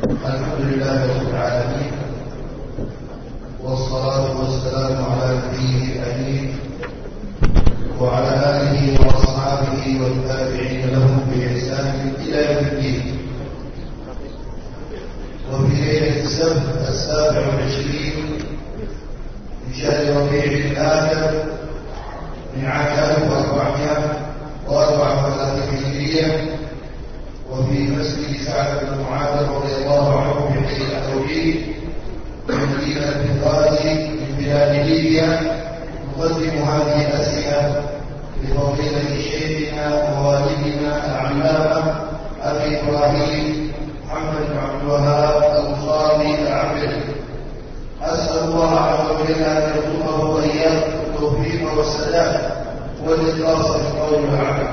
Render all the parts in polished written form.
الحمد لله رب العالمين، والصلاة والسلام على نبيه الأمين وعلى آله وأصحابه والتابعين لهم بإحسان إلى يوم الدين. وفي ليلة السبت 27 من شهر ربيع الآخر من عام 1434 هجرية، وفي مسجد سعد بن معاذ رضي الله عنه في حي التوحيد من مدينة بنغازي من بلاد ليبيا، نقدم هذه الأسئلة لفضيلة شيخنا ووالدنا العلامة أبي إبراهيم محمد بن عبد الوهاب البخاري العبري. أسأل الله عز وجل أن يرزقه وإياكم التوفيق والسداد والإخلاص في القول والعمل.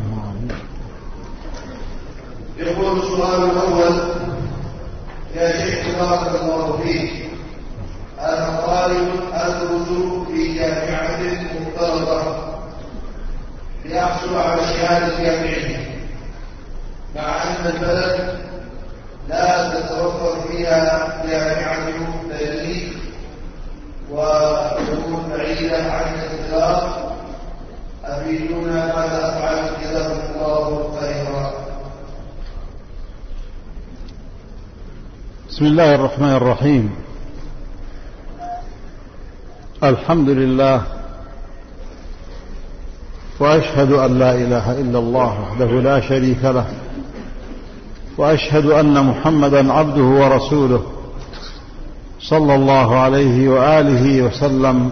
يقول السؤال الأول: يا شيخ بارك الله فيك، أنا طالب أدرس في جامعة مختلطة لأحصل على شهادة جامعية، مع أن البلد لا تتوفر فيها جامعة تدريس وتكون بعيدة عن الاختلاط. أفيدونا ماذا أفعل؟ جزاكم الله خيرا. بسم الله الرحمن الرحيم. الحمد لله، وأشهد أن لا إله إلا الله وحده لا شريك له، وأشهد أن محمدا عبده ورسوله صلى الله عليه وآله وسلم.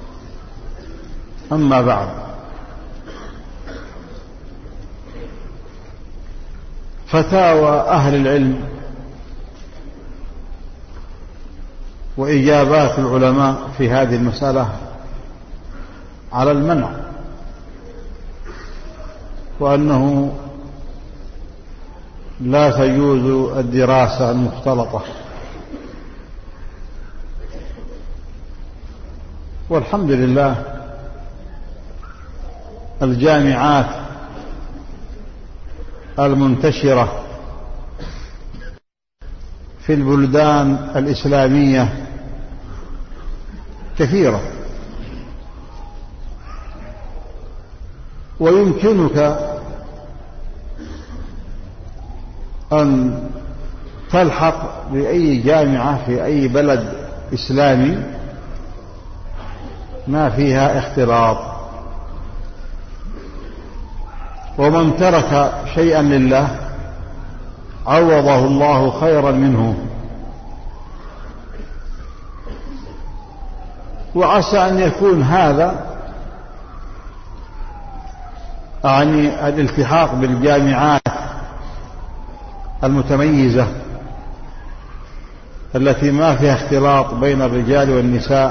أما بعد، فتاوى أهل العلم وإجابات العلماء في هذه المسألة على المنع، وأنه لا تجوز الدراسة المختلطة. والحمد لله الجامعات المنتشرة في البلدان الإسلامية كثيرة، ويمكنك أن تلحق بأي جامعة في أي بلد إسلامي ما فيها اختلاط. ومن ترك شيئا لله عوضه الله خيرا منه، وعسى أن يكون هذا يعني الالتحاق بالجامعات المتميزة التي ما فيها اختلاط بين الرجال والنساء،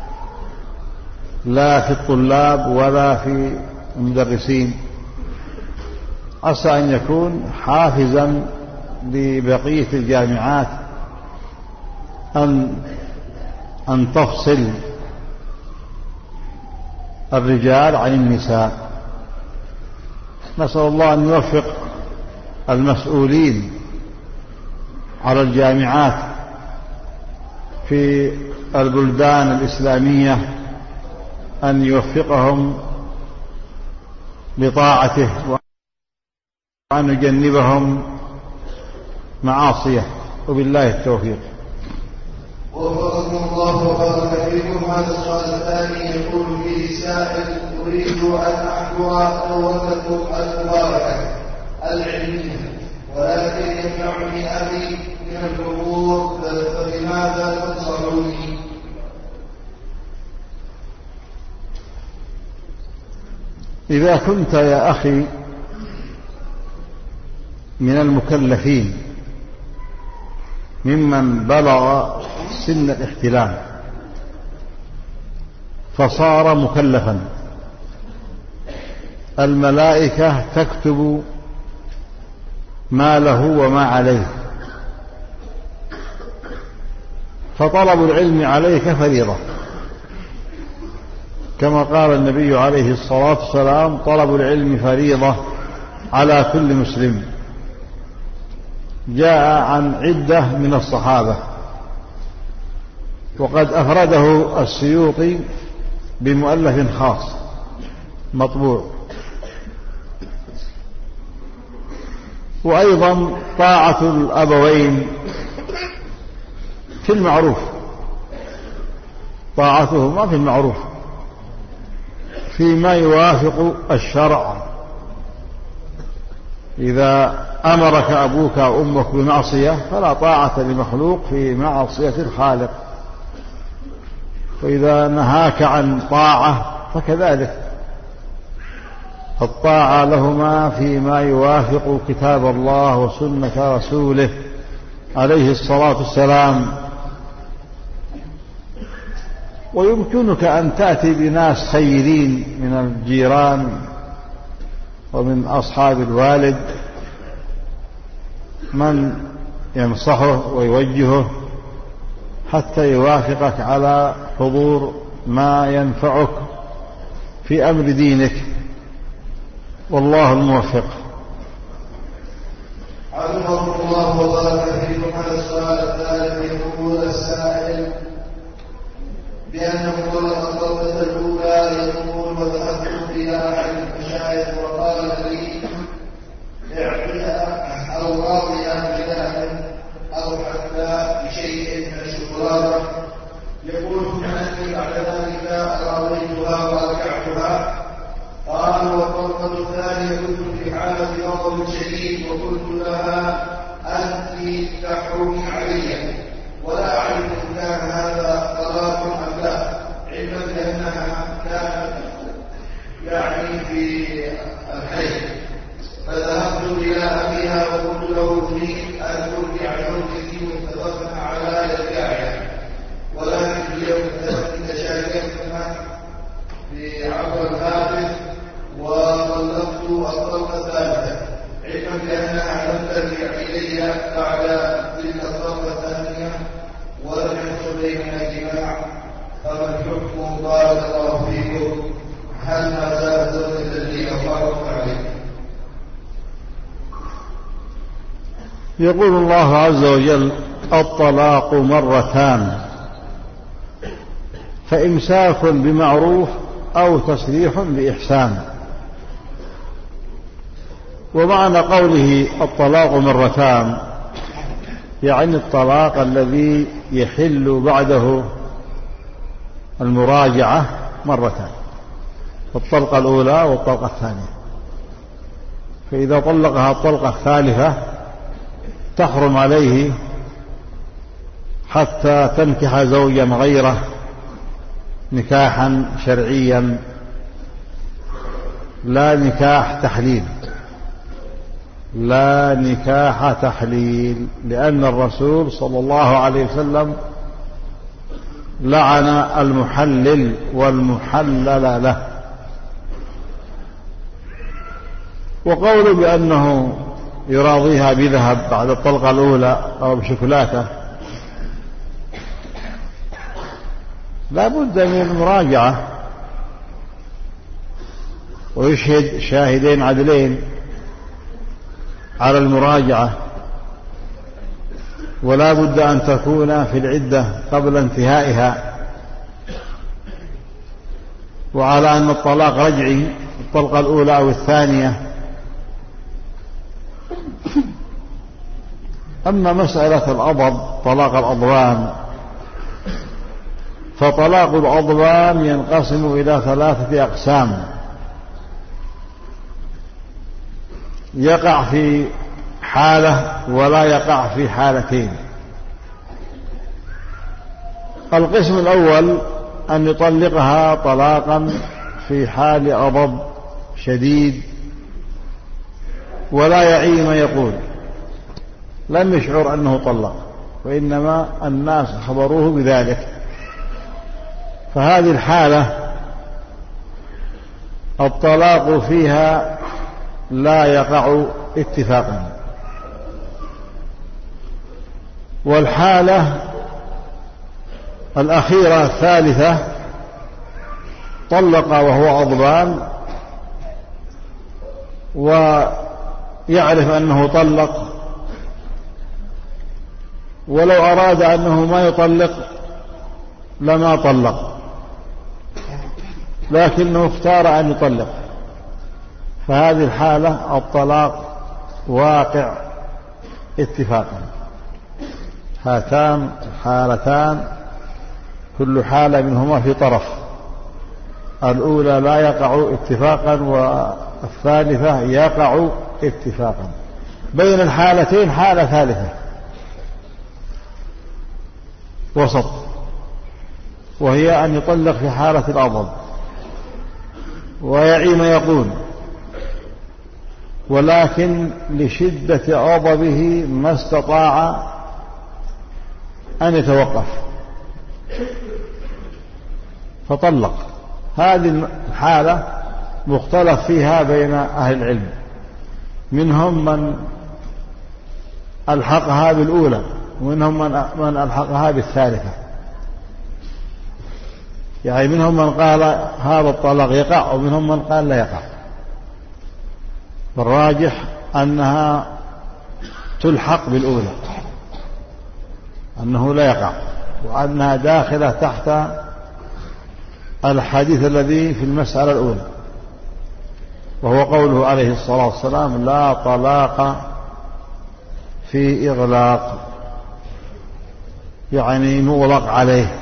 لا في الطلاب ولا في المدرسين، عسى أن يكون حافزا لبقية الجامعات أن تفصل الرجال عن النساء. نسأل الله أن يوفق المسؤولين على الجامعات في البلدان الإسلامية أن يوفقهم لطاعته، وأن يجنبهم معاصيه، وبالله التوفيق. وفقكم الله وبارك فيكم. هذا السؤال الثاني يقول فيه سائل: أريد أن أحضر دورتكم المباركة العلمية، ولكن يمنعني أبي من الحضور، فبماذا تنصحوني؟ إذا كنت يا أخي من المكلفين ممن بلغ سن الاحتلام فصار مكلفا، الملائكة تكتب ما له وما عليه، فطلب العلم عليك فريضة، كما قال النبي عليه الصلاة والسلام: طلب العلم فريضة على كل مسلم. جاء عن عدة من الصحابة، وقد أفرده السيوطي بمؤلف خاص مطبوع. وأيضا طاعة الأبوين في المعروف، طاعتهما في المعروف فيما يوافق الشرع. إذا أمرك أبوك أو أمك بمعصية فلا طاعة لمخلوق في معصية الخالق، وإذا نهاك عن طاعة فكذلك الطاعة لهما فيما يوافق كتاب الله وسنة رسوله عليه الصلاة والسلام. ويمكنك أن تأتي بناس خيرين من الجيران ومن أصحاب الوالد من ينصحه ويوجهه حتى يوافقك على حضور ما ينفعك في أمر دينك، والله الموفق. حفظكم الله وبارك فيكم. على السؤال الثالث يقول السائل بأنه طلق الضربة الأولى يقول: وذهبت إلى أحد المشايخ وقال لي اعطيها أو راضيها بذهب أو حتى بشيء من الشوكولاتة. يقول: فأني بعد ذلك راضيتها وركعتها. قال: والطلقة الثانية كنت في حالة غضب شديد وقلت لها: أنت تحرمي علي، ولا أعرف إن كان هذا طلاق أم لا، علما بأنها كانت يعني في الحي. فذهبت إلى أبيها وقلت له: أريد أن ترجع زوجتي، واتفقنا على إرجاعها، ولكن اليوم تشاكلنا بعبر الهاتف وطلقت الطلقة الثالثة، علما بأنها لم ترجع إلي بعد تلك الطلقة الثانية ولم يحصل بيننا جماع. فما الحكم؟ بارك الله فيكم. هل ما زالت زوجة لي أو عليه؟ يقول الله عز وجل: الطلاق مرتان، فإمساك بمعروف أو تسريح بإحسان. ومعنى قوله الطلاق مرتان يعني الطلاق الذي يحل بعده المراجعة مرتان، الطلقة الأولى والطلقة الثانية. فإذا طلقها الطلقة الثالثة تحرم عليه حتى تنكح زوجا غيره نكاحا شرعيا، لا نكاح تحليل، لا نكاح تحليل، لأن الرسول صلى الله عليه وسلم لعن المحلل والمحلل له. وقوله بأنه يراضيها بذهب بعد الطلقة الأولى أو بشوكولاتة لا بد من المراجعة، ويشهد شاهدين عدلين على المراجعة، ولا بد أن تكون في العدة قبل انتهائها. وعلى أن الطلاق رجعي الطلقة الأولى أو الثانية. أما مسألة الأضب طلاق الأضوان، فطلاق الأضوان ينقسم إلى 3 أقسام: يقع في حالة ولا يقع في حالتين. القسم الأول أن يطلقها طلاقا في حال غضب شديد ولا يعي ما يقول، لم يشعر أنه طلق، وإنما الناس خبروه بذلك. فهذه الحالة الطلاق فيها لا يقع اتفاقا. والحالة الأخيرة الثالثة طلق وهو غضبان ويعرف أنه طلق ولو أراد أنه ما يطلق لما طلق، لكنه اختار أن يطلق، فهذه الحالة الطلاق واقع اتفاقا. هاتان الحالتان كل حالة منهما في طرف، الأولى لا يقع اتفاقا والثالثة يقع اتفاقا. بين الحالتين حالة ثالثة وسط، وهي أن يطلق في حالة الغضب ويعي ما يقول، ولكن لشدة غضبه ما استطاع أن يتوقف فطلق. هذه الحالة مختلف فيها بين أهل العلم، منهم من ألحقها بالأولى ومنهم من ألحقها بالثالثة. يعني منهم من قال هذا الطلاق يقع ومنهم من قال لا يقع. والراجح أنها تلحق بالأولى، أنه لا يقع، وأنها داخلة تحت الحديث الذي في المسألة الأولى، وهو قوله عليه الصلاة والسلام لا طلاق في إغلاق، يعني مغلق عليه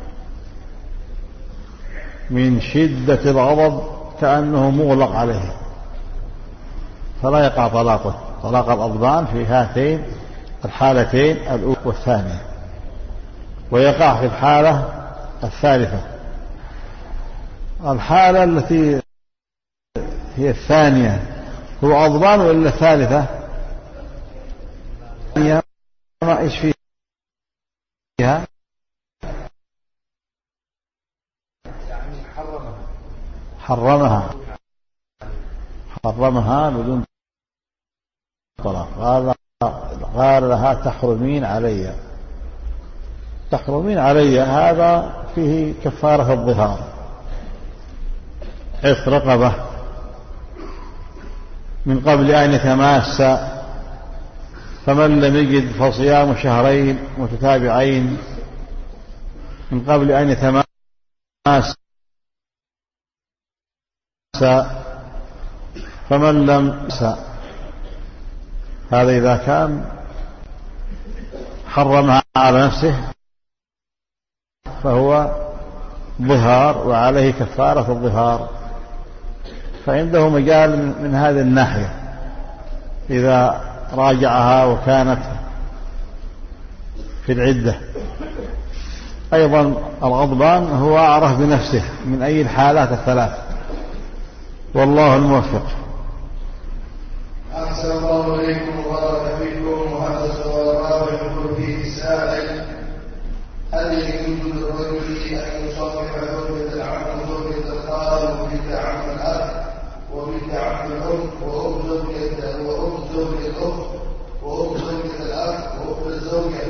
من شدة الغضب كأنه مغلق عليه، فلا يقع طلاقه، طلاق الغضبان في هاتين الحالتين الأولى والثانية، ويقع في الحالة الثالثة. الحالة التي هي الثانية هو غضبان ولا الثالثة؟ ما إيش فيها؟ حرمها بدون طلاق. قال لها تحرمين علي، تحرمين علي، هذا فيه كفارة الظهار، عتق رقبة من قبل أن يتماس، فمن لم يجد فصيام شهرين متتابعين من قبل أن يتماس، فمن لم هذا إذا كان حرمها على نفسه فهو ظهار وعليه كفارة الظهار. فعنده مجال من هذه الناحية إذا راجعها وكانت في العدة. أيضا الغضبان هو أعرف بنفسه من أي الحالات الثلاث، والله الموفق. أحسن الله إليكم وبارك فيكم. وهذا السؤال الرابع يقول فيه السائل: هل يجوز للرجل أن يصافح زوجة العم وزوجة الخال وبنت عم الأب وبنت عم الأم وأم زوجة الأخت وأم زوجة الأب وأخت الزوجة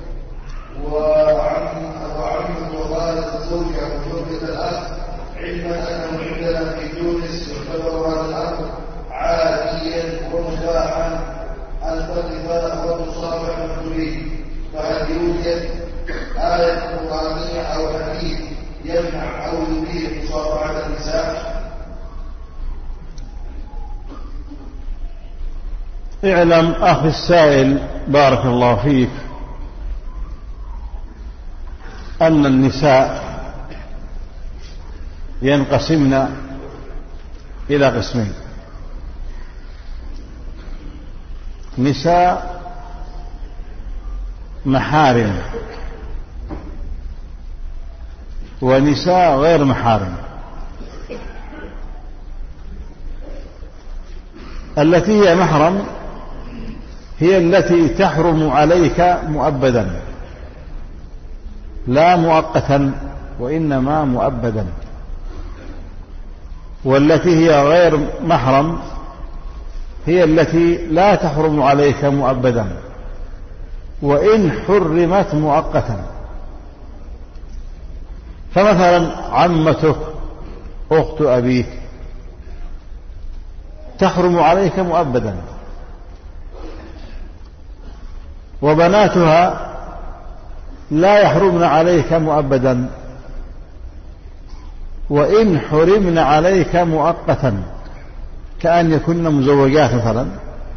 وعم وخالة الزوجة وزوجة الأب، علما أنه عندنا في تونس يعتبر هذا الأمر عاديا ومباحا الفقه والمصافحة تريد، فهل يوجد آية قرآنية أو حديث يمنع أو يبيح مصافحة النساء؟ اعلم أخي السائل بارك الله فيك أن النساء ينقسمن إلى قسمين: نساء محارم ونساء غير محارم. التي هي محرم هي التي تحرم عليك مؤبدا، لا مؤقتا وإنما مؤبدا. والتي هي غير محرم هي التي لا تحرم عليك مؤبدا وإن حرمت مؤقتا. فمثلا عمتك أخت أبيك تحرم عليك مؤبدا، وبناتها لا يحرمن عليك مؤبدا، وإن حرمن عليك مؤقتا، كأن يكن مزوجات مثلا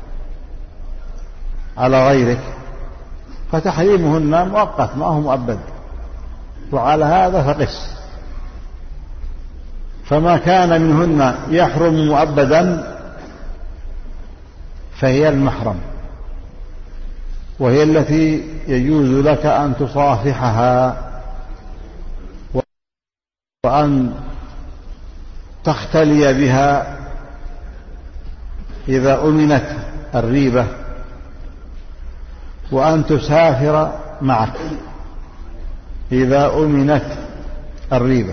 على غيرك، فتحريمهن مؤقت ما هو مؤبد، وعلى هذا فقس. فما كان منهن يحرم مؤبدا فهي المحرم، وهي التي يجوز لك أن تصافحها وأن تختلي بها إذا أمنت الريبة، وأن تسافر معك إذا أمنت الريبة.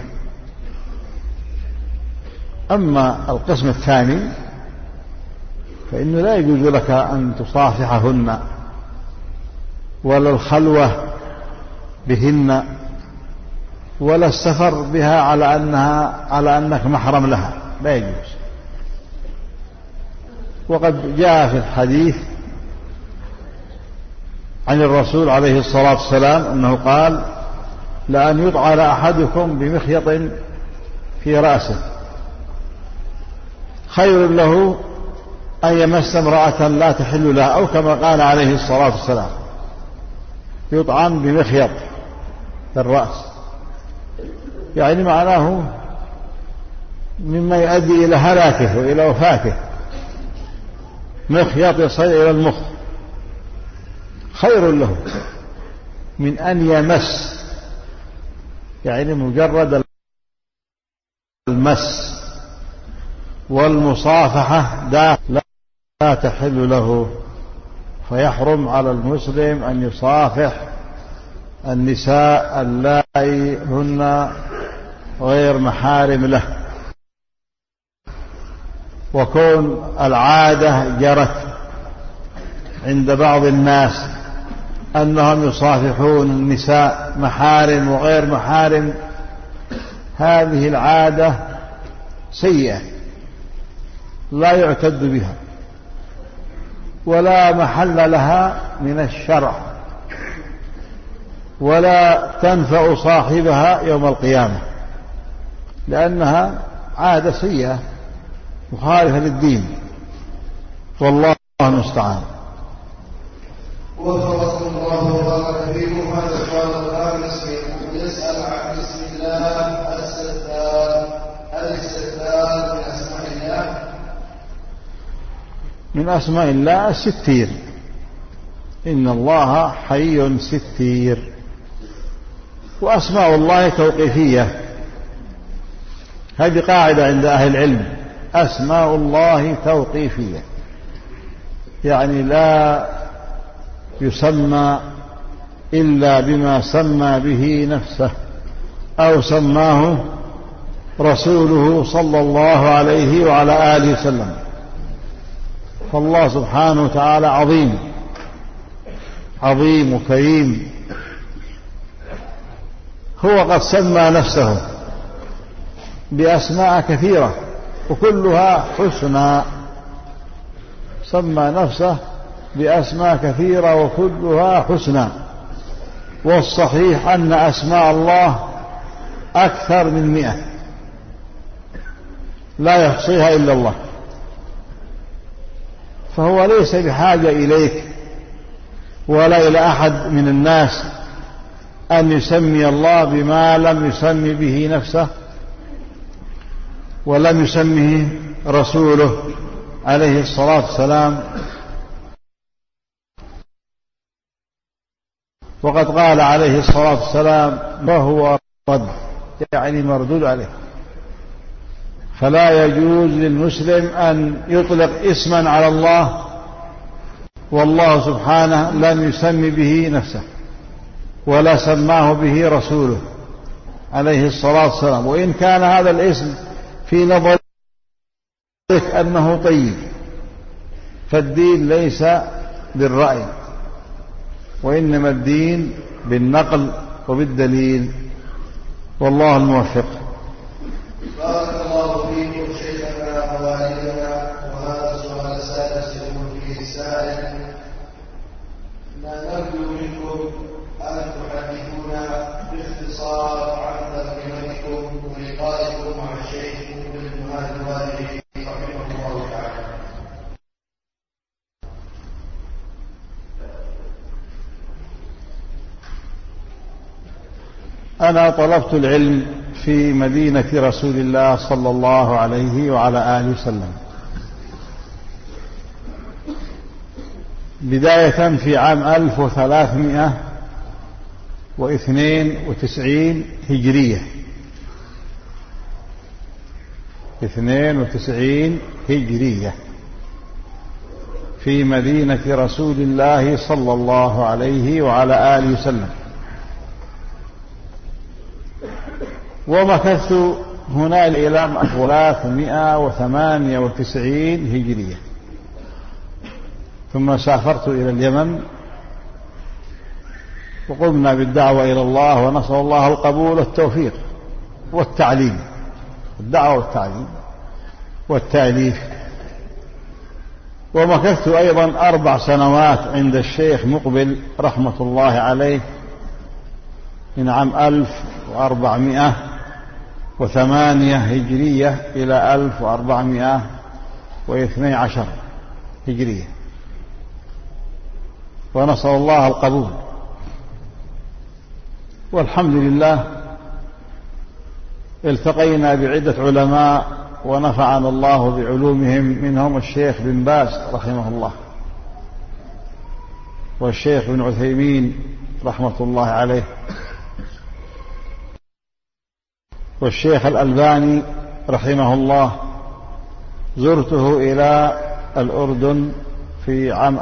أما القسم الثاني فإنه لا يجوز لك أن تصافحهن ولا الخلوة بهن ولا السفر بها على أنك محرم لها، لا يجوز. وقد جاء في الحديث عن الرسول عليه الصلاة والسلام أنه قال: لأن يطعن أحدكم بمخيط في رأسه خير له أن يمس امرأة لا تحل لها، أو كما قال عليه الصلاة والسلام: يطعن بمخيط في الرأس، يعني معناه مما يؤدي إلى هلاكه وإلى وفاته. مخيط يصل إلى المخ خير له من أن يمس، يعني مجرد المس والمصافحة لا تحل له، فيحرم على المسلم أن يصافح النساء اللائي هن غير محارم له. وكون العادة جرت عند بعض الناس أنهم يصافحون النساء محارم وغير محارم، هذه العادة سيئة لا يعتد بها ولا محل لها من الشرع، ولا تنفع صاحبها يوم القيامة، لأنها عادة سيئة مخالفة للدين، والله المستعان. وفقكم الله وبارك فيكم. هذا السؤال الخامس يسأل عن بسم الله الستار، الاستتار من أسماء الله؟ من أسماء الله الستير، إن الله حي ستير. وأسماء الله توقيفية، هذه قاعدة عند أهل العلم، أسماء الله توقيفية، يعني لا يسمى إلا بما سمى به نفسه أو سماه رسوله صلى الله عليه وعلى آله وسلم. فالله سبحانه وتعالى عظيم عظيم وكريم، هو قد سمى نفسه بأسماء كثيرة وكلها حسنى، سمى نفسه بأسماء كثيرة وكلها حسنى. والصحيح أن أسماء الله أكثر من 100 لا يحصيها إلا الله، فهو ليس بحاجة إليك ولا إلى أحد من الناس أن يسمي الله بما لم يسمي به نفسه ولم يسمه رسوله عليه الصلاة والسلام. وقد قال عليه الصلاة والسلام: وهو رد، يعني مردود عليه. فلا يجوز للمسلم أن يطلق اسما على الله والله سبحانه لم يسمي به نفسه ولا سماه به رسوله عليه الصلاة والسلام، وإن كان هذا الاسم في نظرك أنه طيب، فالدين ليس بالرأي، وإنما الدين بالنقل وبالدليل، والله الموفق. بارك الله فيكم شيخنا ووالدنا. وهذا السؤال السادس يقول فيه السائل: نرجو منكم أن تحدثوا أنا طلبت العلم في مدينة رسول الله صلى الله عليه وعلى آله وسلم، بداية في عام 1392 هجرية، 92 هجرية، في مدينة رسول الله صلى الله عليه وعلى آله وسلم. ومكثت هنا إلى 398 هجرية، ثم سافرت إلى اليمن وقمنا بالدعوة إلى الله، ونسأل الله القبول والتوفيق والتعليم، الدعوة والتعليم والتأليف. ومكثت أيضا 4 سنوات عند الشيخ مقبل رحمة الله عليه، من عام 1408 هجرية إلى 1412 هجرية، ونسأل الله القبول. والحمد لله التقينا بعدة علماء ونفعنا الله بعلومهم، منهم الشيخ بن باز رحمه الله، والشيخ بن عثيمين رحمة الله عليه، والشيخ الألباني رحمه الله. زرته إلى الأردن في عام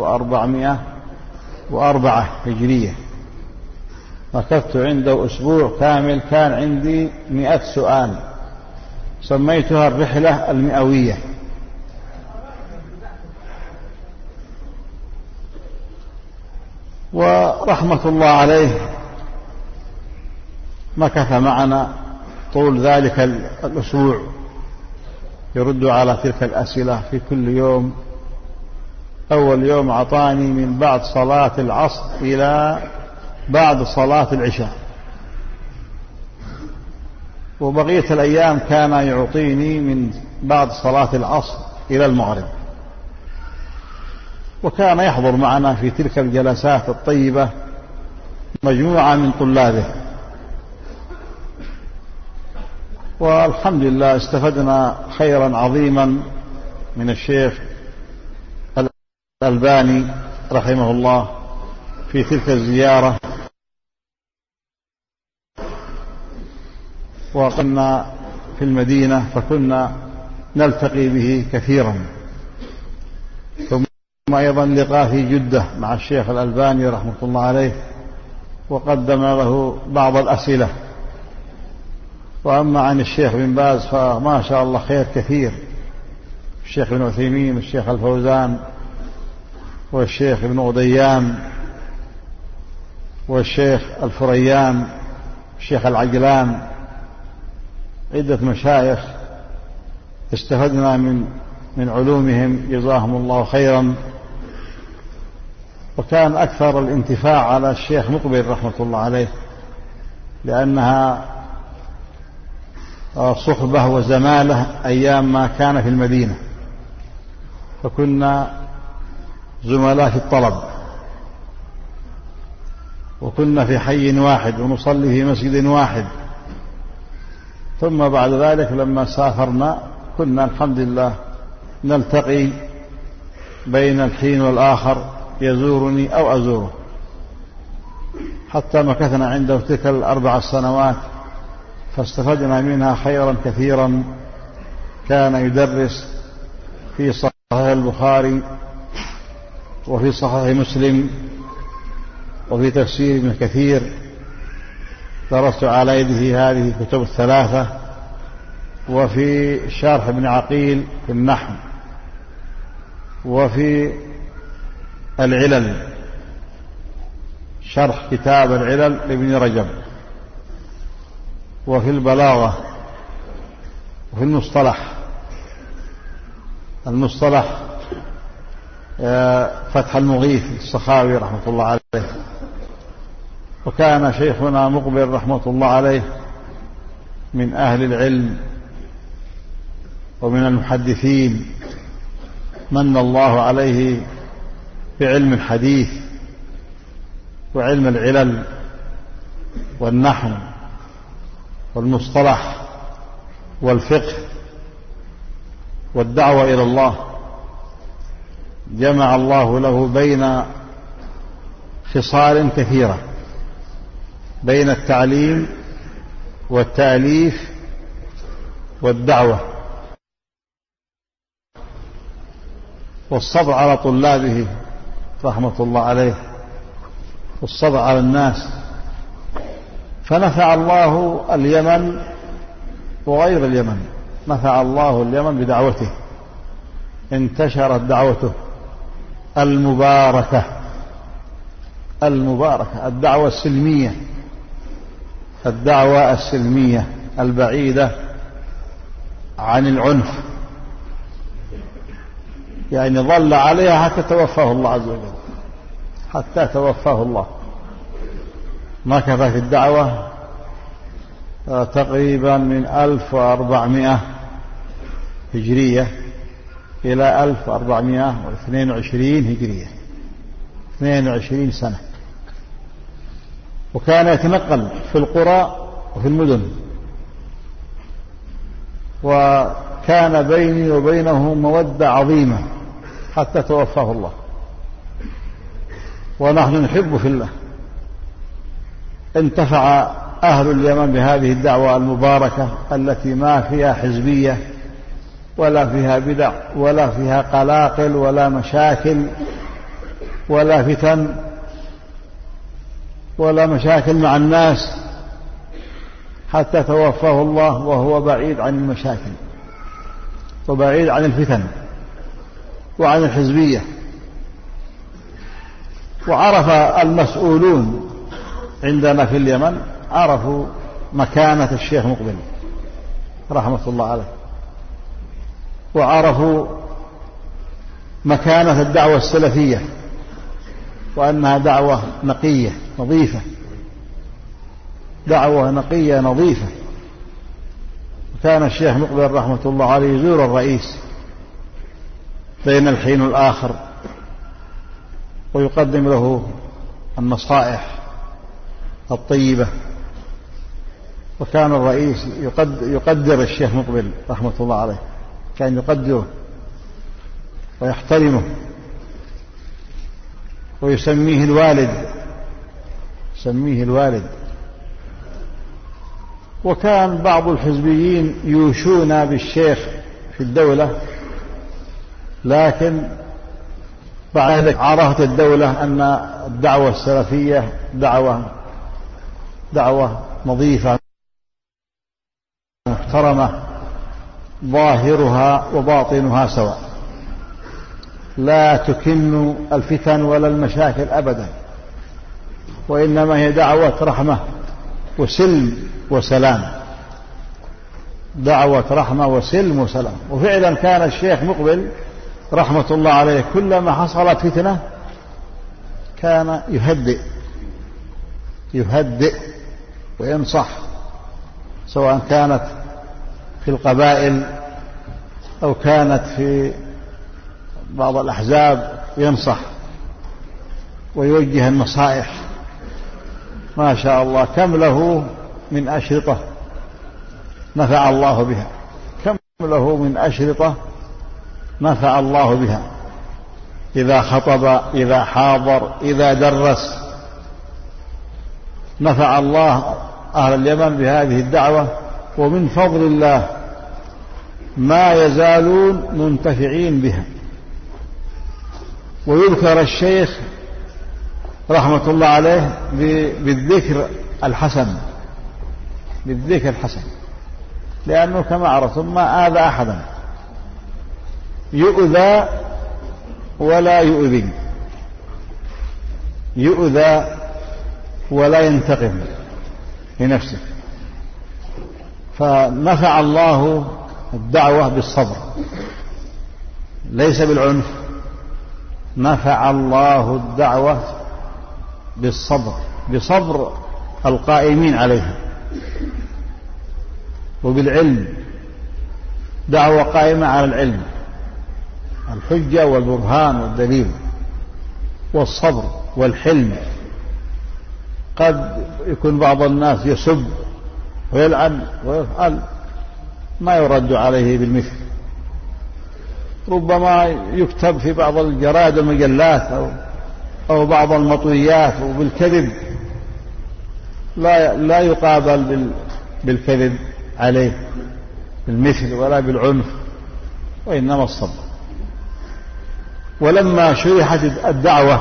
1404 هجرية، مكثت عنده أسبوع كامل، كان عندي 100 سؤال، سميتها الرحلة المئوية. ورحمة الله عليه مكث معنا طول ذلك الأسبوع، يرد على تلك الأسئلة في كل يوم. أول يوم أعطاني من بعد صلاة العصر إلى بعد صلاة العشاء، وبقية الأيام كان يعطيني من بعد صلاة العصر إلى المغرب. وكان يحضر معنا في تلك الجلسات الطيبة مجموعة من طلابه، والحمد لله استفدنا خيرا عظيما من الشيخ الألباني رحمه الله في تلك الزيارة. وقمنا في المدينة فكنا نلتقي به كثيرا، ثم أيضا لقاء في جدة مع الشيخ الألباني رحمة الله عليه، وقدم له بعض الأسئلة. وأما عن الشيخ بن باز فما شاء الله خير كثير، الشيخ بن عثيمين والشيخ الفوزان والشيخ ابن غديان والشيخ الفريان والشيخ العجلان، عدة مشايخ استفدنا من علومهم جزاهم الله خيرا. وكان أكثر الانتفاع على الشيخ مقبل رحمة الله عليه، لأنها صحبة وزمالة أيام ما كان في المدينة، فكنا زملاء في الطلب، وكنا في حي واحد ونصلي في مسجد واحد. ثم بعد ذلك لما سافرنا كنا الحمد لله نلتقي بين الحين والآخر، يزورني أو أزوره، حتى مكثنا عنده تلك 4 سنوات، فاستفدنا منها خيرا كثيرا. كان يدرس في صحيح البخاري وفي صحيح مسلم وفي تفسير ابن كثير، درست على يده هذه الكتب ال3، وفي شرح ابن عقيل في النحو، وفي العلل شرح كتاب العلل لابن رجب، وفي البلاغة، وفي المصطلح فتح المغيث السخاوي رحمة الله عليه. وكان شيخنا مقبل رحمة الله عليه من أهل العلم ومن المحدثين، من الله عليه بعلم الحديث وعلم العلل والنحو والمصطلح والفقه والدعوة إلى الله، جمع الله له بين خصال كثيرة، بين التعليم والتأليف والدعوة والصبر على طلابه رحمة الله عليه، والصبر على الناس. فنفع الله اليمن وغير اليمن، نفع الله اليمن بدعوته، انتشرت دعوته المباركة، الدعوة السلمية، الدعوة السلمية البعيدة عن العنف، يعني ظل عليها حتى توفاه الله عز وجل، حتى توفاه الله. مكث في الدعوة تقريبا من 1400 هجرية إلى 1422 هجرية، 22 سنة. وكان يتنقل في القرى وفي المدن، وكان بيني وبينه مودة عظيمة حتى توفاه الله، ونحن نحب في الله. انتفع أهل اليمن بهذه الدعوة المباركة التي ما فيها حزبية ولا فيها بدع ولا فيها قلاقل ولا مشاكل ولا فتن ولا مشاكل مع الناس، حتى توفاه الله وهو بعيد عن المشاكل وبعيد عن الفتن وعن الحزبية. وعرف المسؤولون عندنا في اليمن، عرفوا مكانة الشيخ مقبل رحمة الله عليه، وعرفوا مكانة الدعوة السلفية، وأنها دعوة نقية نظيفة، دعوة نقية نظيفة. كان الشيخ مقبل رحمة الله عليه يزور الرئيس بين الحين والآخر ويقدم له النصائح الطيبة، وكان الرئيس يقدر الشيخ مقبل رحمة الله عليه، كان يقدره ويحترمه ويسميه الوالد. وكان بعض الحزبيين يوشون بالشيخ في الدولة، لكن بعد ذلك عرفت الدولة أن الدعوة السلفية دعوة نظيفة محترمة، ظاهرها وباطنها سواء، لا تكن الفتن ولا المشاكل أبدا، وإنما هي دعوة رحمة وسلم وسلام، دعوة رحمة وسلم وسلام. وفعلا كان الشيخ مقبل رحمة الله عليه كلما حصلت فتنة كان يهدئ وينصح، سواء كانت في القبائل أو كانت في بعض الأحزاب، ينصح ويوجه النصائح. ما شاء الله كم له من أشرطة نفع الله بها، كم له من أشرطة نفع الله بها، إذا خطب، إذا حاضر، إذا درس، نفع الله أهل اليمن بهذه الدعوة. ومن فضل الله ما يزالون منتفعين بها. ويذكر الشيخ رحمة الله عليه بالذكر الحسن، لأنه كما عرفتم ما آذى أحدا، يؤذى ولا يؤذي، يؤذى ولا ينتقم لنفسه. فنفع الله الدعوة بالصبر ليس بالعنف، نفع الله الدعوة بصبر القائمين عليها، وبالعلم، دعوة قائمة على العلم، الحجة والبرهان والدليل والصبر والحلم. قد يكون بعض الناس يسب ويلعن ويفعل ما يرد عليه بالمثل، ربما يكتب في بعض الجرائد والمجلات أو بعض المطويات وبالكذب لا يقابل بالكذب عليه بالمثل ولا بالعنف، وإنما الصبر. ولما شرحت الدعوة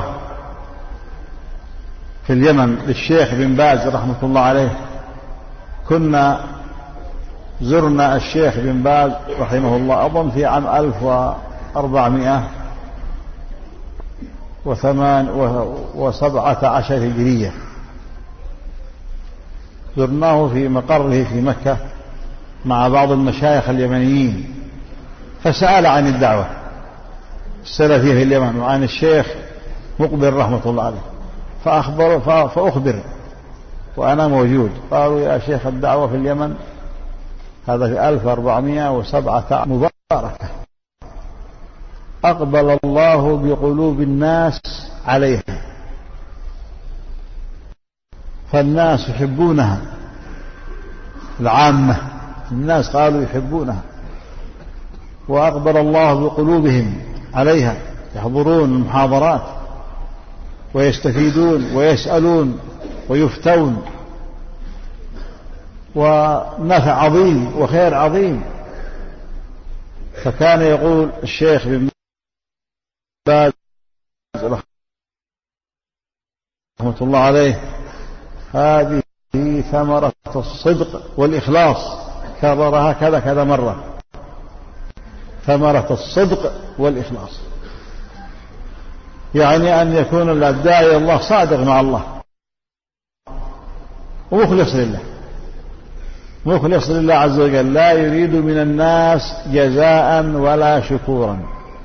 في اليمن للشيخ بن باز رحمة الله عليه، كنا زرنا الشيخ بن باز رحمه الله أظن في عام 1417 هجرية، زرناه في مقره في مكة مع بعض المشايخ اليمنيين، فسأل عن الدعوة السلفية في اليمن وعن الشيخ مقبل رحمة الله عليه، فأخبر وأنا موجود. قالوا يا شيخ الدعوة في اليمن هذا في 1417 مباركة، أقبل الله بقلوب الناس عليها، فالناس يحبونها، العامة الناس قالوا يحبونها، وأقبل الله بقلوبهم عليها، يحضرون المحاضرات ويستفيدون ويسألون ويفتون، ونفع عظيم وخير عظيم. فكان يقول الشيخ بن باز رحمة الله عليه هذه ثمرة الصدق والإخلاص، كررها كذا مرة، ثمرة الصدق والإخلاص، يعني أن يكون الداعي الله صادق مع الله ومخلص لله، مخلص لله عز وجل، لا يريد من الناس جزاء ولا شكورا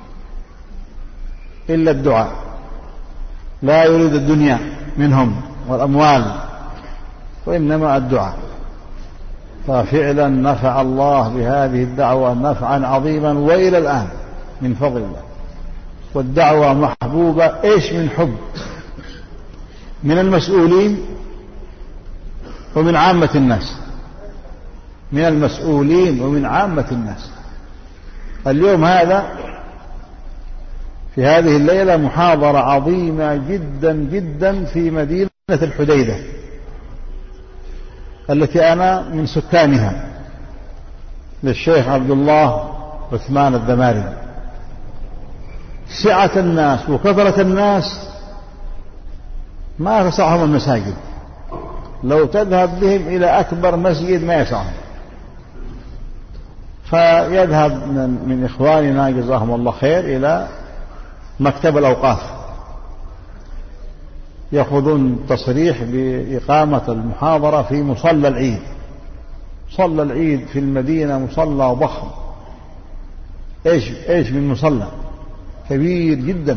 إلا الدعاء، لا يريد الدنيا منهم والأموال، وإنما الدعاء. ففعلا نفع الله بهذه الدعوة نفعا عظيما وإلى الآن من فضل الله. والدعوة محبوبة إيش من حب من المسؤولين ومن عامة الناس، من المسؤولين ومن عامة الناس. اليوم هذا في هذه الليلة محاضرة عظيمة جدا جدا في مدينة الحديدة التي أنا من سكانها، للشيخ عبد الله عثمان الدماري. سعة الناس وكثرة الناس ما تسعهم المساجد، لو تذهب بهم إلى أكبر مسجد ما يسعهم، فيذهب من إخواننا جزاهم الله خير إلى مكتب الأوقاف، يأخذون تصريح بإقامة المحاضرة في مصلى العيد. مصلى العيد في المدينة مصلى ضخم، إيش من مصلى كبير جدا،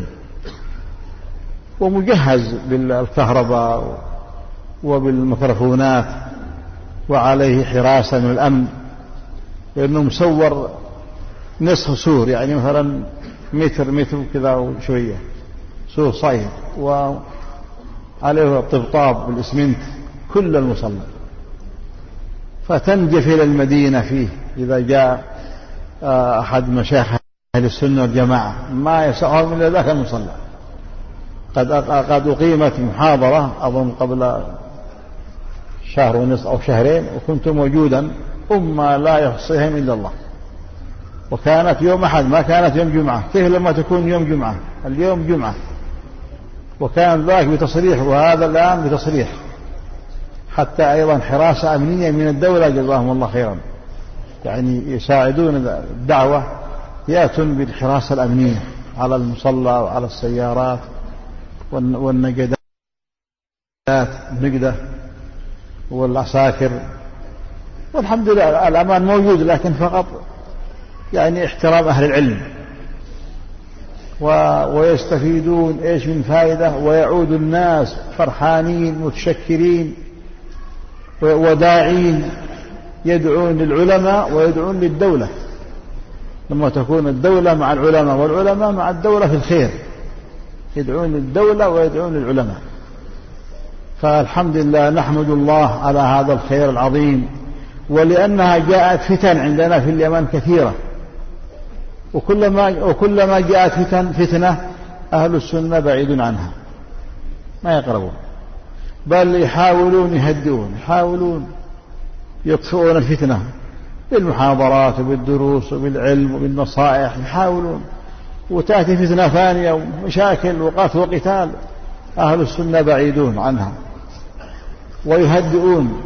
ومجهز بالكهرباء وبالميكروفونات، وعليه حراسة من الأمن، لأنه مصور نصف سور، يعني مثلا متر كذا وشوية، سور صعيد، وعليه طبطاب بالإسمنت كل المصلى، فتنجف إلى المدينة فيه إذا جاء أحد مشايخ أهل السنة والجماعة ما يسعهم إلا ذاك المصلى. قد أقيمت محاضرة أظن قبل شهر ونصف أو شهرين، وكنت موجودا، لا يحصيهم إلا الله، وكانت يوم أحد ما كانت يوم جمعة. كيف لما تكون يوم جمعة؟ اليوم جمعة، وكان ذاك بتصريح وهذا الآن بتصريح، حتى أيضا حراسة أمنية من الدولة جزاهم الله خيرا، يعني يساعدون الدعوة، يأتون بالحراسة الأمنية على المصلى وعلى السيارات والنجدات النجدة والعساكر، والحمد لله الأمان موجود، لكن فقط يعني احترام أهل العلم، ويستفيدون إيش من فائدة، ويعود الناس فرحانين متشكرين وداعين، يدعون للعلماء ويدعون للدولة، لما تكون الدولة مع العلماء والعلماء مع الدولة في الخير، يدعون للدولة ويدعون للعلماء. فالحمد لله نحمد الله على هذا الخير العظيم، ولأنها جاءت فتن عندنا في اليمن كثيرة، وكلما جاءت فتنة أهل السنة بعيد عنها ما يقربون، بل يحاولون يهدئون، يحاولون يطفئون الفتنة بالمحاضرات وبالدروس وبالعلم وبالنصائح، يحاولون، وتأتي فتنة ثانية ومشاكل وقتل وقتال، أهل السنة بعيدون عنها ويهدئون.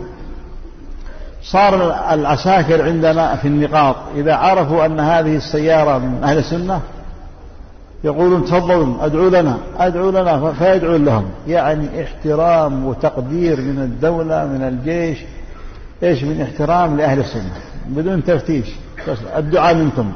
صار العساكر عندنا في النقاط إذا عرفوا أن هذه السيارة من أهل السنة يقولون تفضلوا أدعوا لنا فيدعون لهم، يعني احترام وتقدير من الدولة من الجيش، إيش من احترام لأهل السنة بدون تفتيش، الدعاء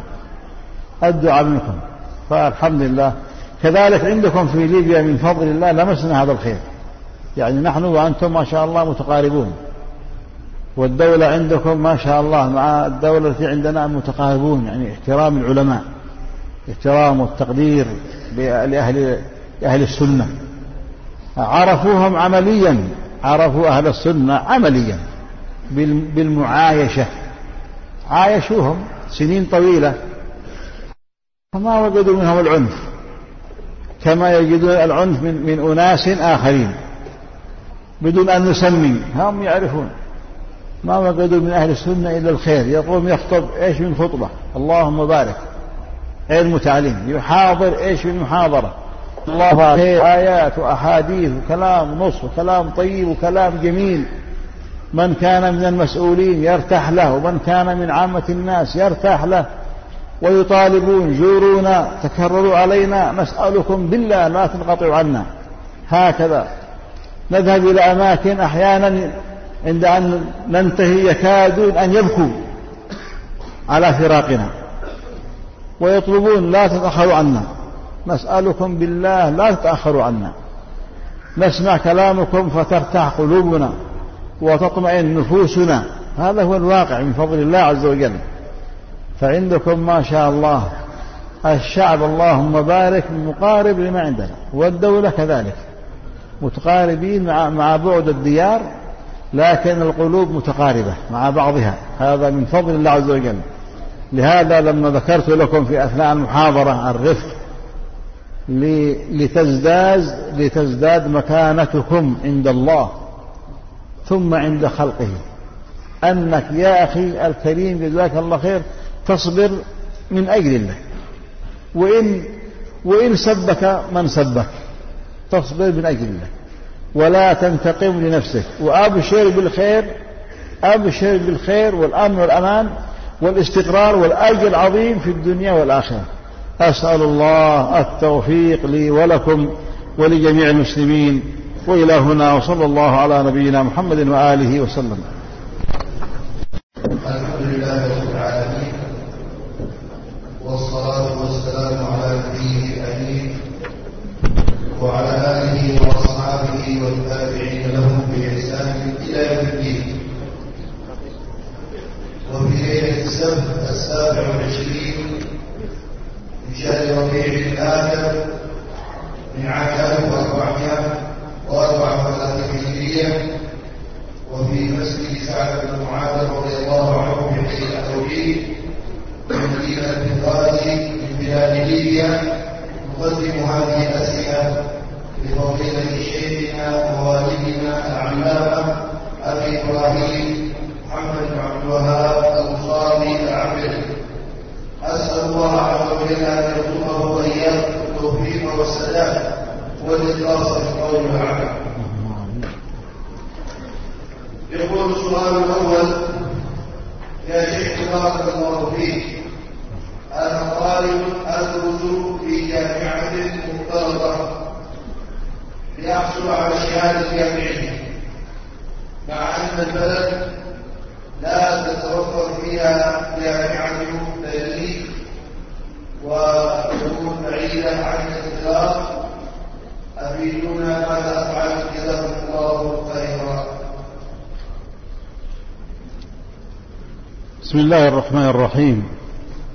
منكم. فالحمد لله. كذلك عندكم في ليبيا من فضل الله لمسنا هذا الخير، يعني نحن وأنتم ما شاء الله متقاربون، والدولة عندكم ما شاء الله مع الدولة التي عندنا متقاربون، يعني احترام العلماء، احترام والتقدير لأهل السنة، عرفوهم عمليا، عرفوا أهل السنة عمليا بالمعايشة، عايشوهم سنين طويلة فما وجدوا منهم العنف كما يجدون العنف من أناس آخرين بدون أن نسمي، هم يعرفون. ما وجدوا من أهل السنة إلا الخير، يقوم يخطب إيش من خطبة اللهم بارك، علم وتعليم، يحاضر إيش من محاضرة الله خير، آيات وأحاديث وكلام نص وكلام طيب وكلام جميل، من كان من المسؤولين يرتاح له، ومن كان من عامة الناس يرتاح له، ويطالبون زورونا تكرروا علينا نسألكم بالله لا تنقطعوا عنا. هكذا نذهب إلى أماكن أحيانا عند أن ننتهي يكادون أن يبكوا على فراقنا ويطلبون لا تتأخروا عنا، نسألكم بالله لا تتأخروا عنا، نسمع كلامكم فترتاح قلوبنا وتطمئن نفوسنا. هذا هو الواقع من فضل الله عز وجل. فعندكم ما شاء الله الشعب اللهم بارك مقارب لما عندنا، والدولة كذلك متقاربين مع بعد الديار، لكن القلوب متقاربة مع بعضها، هذا من فضل الله عز وجل. لهذا لما ذكرت لكم في أثناء المحاضرة الرفق لتزداد مكانتكم عند الله ثم عند خلقه، أنك يا أخي الكريم جزاك الله خير تصبر من أجل الله، وإن سبك من سبك تصبر من أجل الله ولا تنتقم لنفسك، وأبشر بالخير والأمن والأمان والاستقرار والأجر العظيم في الدنيا والآخرة. أسأل الله التوفيق لي ولكم ولجميع المسلمين، وإلى هنا، وصلى الله على نبينا محمد وآله وسلم. الحمد لله رب العالمين، والصلاة والسلام على نبيه الأمين وعلى آله وأصحابه والتابعين لهم بإحسان إلى يوم الدين. وفي ليلة السبت 27 من شهر ربيع الآخر من عام 1434 هجرية، وفي مسجد سعد بن معاذ رضي الله عنه في حي التوحيد من مدينة بنغازي من بلاد ليبيا، نقدم هذه الأسئلة لفضيلة شيخنا ووالدنا العلامة أبي إبراهيم محمد بن عبد الوهاب البخاري العبري. أسأل الله عز وجل أن يرزقه وإياكم التوفيق والسداد والإخلاص في القول والعمل. يقول السؤال الأول: يا شيخ بارك الله فيك، أنا طالب أدرس في جامعة مختلطة لأحصل على شهادة جامعية، مع أن البلد لا تتوفر فيها جامعة تدريس وتكون بعيدة عن الاختلاط. أفيدونا ماذا أفعل جزاكم الله خيرا. بسم الله الرحمن الرحيم.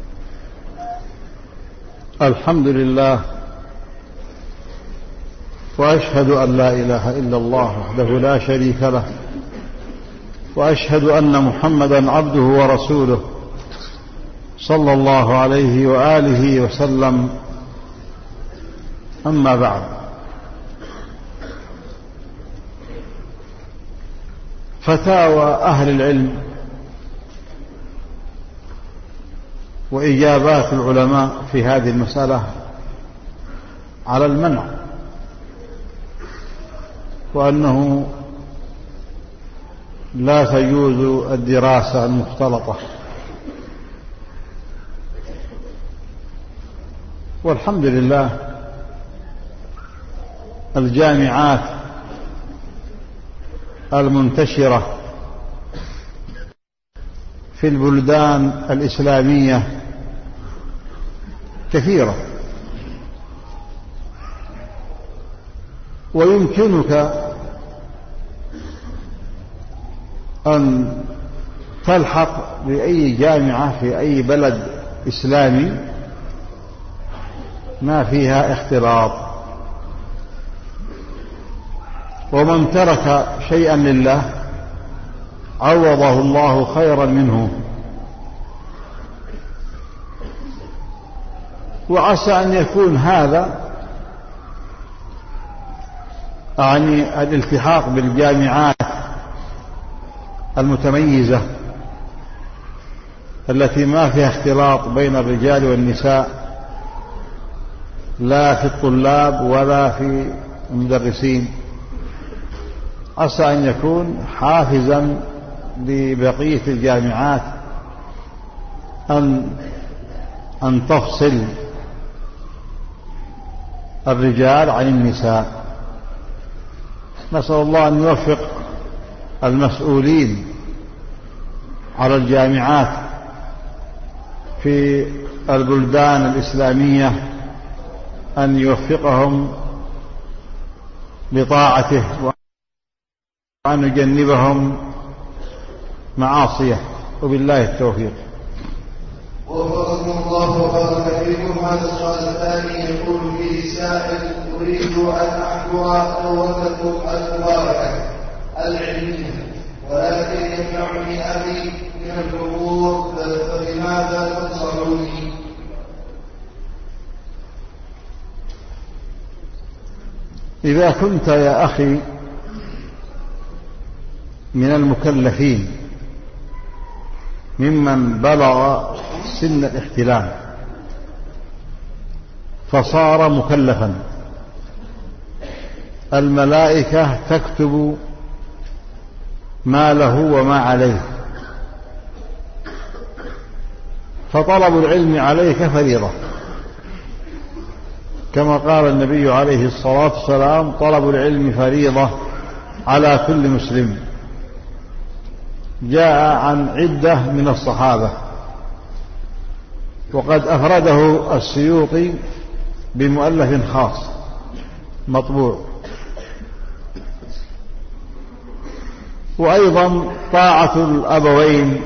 الحمد لله وأشهد أن لا إله إلا الله وحده لا شريك له، وأشهد أن محمدا عبده ورسوله صلى الله عليه وآله وسلم. أما بعد، فتاوى أهل العلم وإجابات العلماء في هذه المسألة على المنع، وأنه لا تجوز الدراسة المختلطة. والحمد لله الجامعات المنتشرة في البلدان الإسلامية كثيرة، ويمكنك أن تلحق بأي جامعة في أي بلد إسلامي ما فيها اختلاط. ومن ترك شيئا لله عوضه الله خيرا منه. وعسى أن يكون هذا يعني الالتحاق بالجامعات المتميزة التي ما فيها اختلاط بين الرجال والنساء، لا في الطلاب ولا في المدرسين، عسى أن يكون حافزا لبقية الجامعات أن تفصل الرجال عن النساء. نسأل الله أن يوفق المسؤولين على الجامعات في البلدان الإسلامية أن يوفقهم لطاعته وأن يجنبهم معاصيه، وبالله التوفيق. وفقكم الله وبارك فيكم. هذا السؤال الثاني يقول فيه السائل: أريد أن أحضر دورتكم المباركة العلمية، ولكن يمنعني أبي من الحضور، فلماذا تنصحوني؟ إذا كنت يا أخي من المكلفين ممن بلغ سن الاحتلام فصار مكلفا، الملائكة تكتب ما له وما عليه، فطلب العلم عليك فريضة، كما قال النبي عليه الصلاة والسلام: طلب العلم فريضة على كل مسلم. جاء عن عدة من الصحابة، وقد أفرده السيوطي بمؤلف خاص مطبوع. وأيضا طاعة الأبوين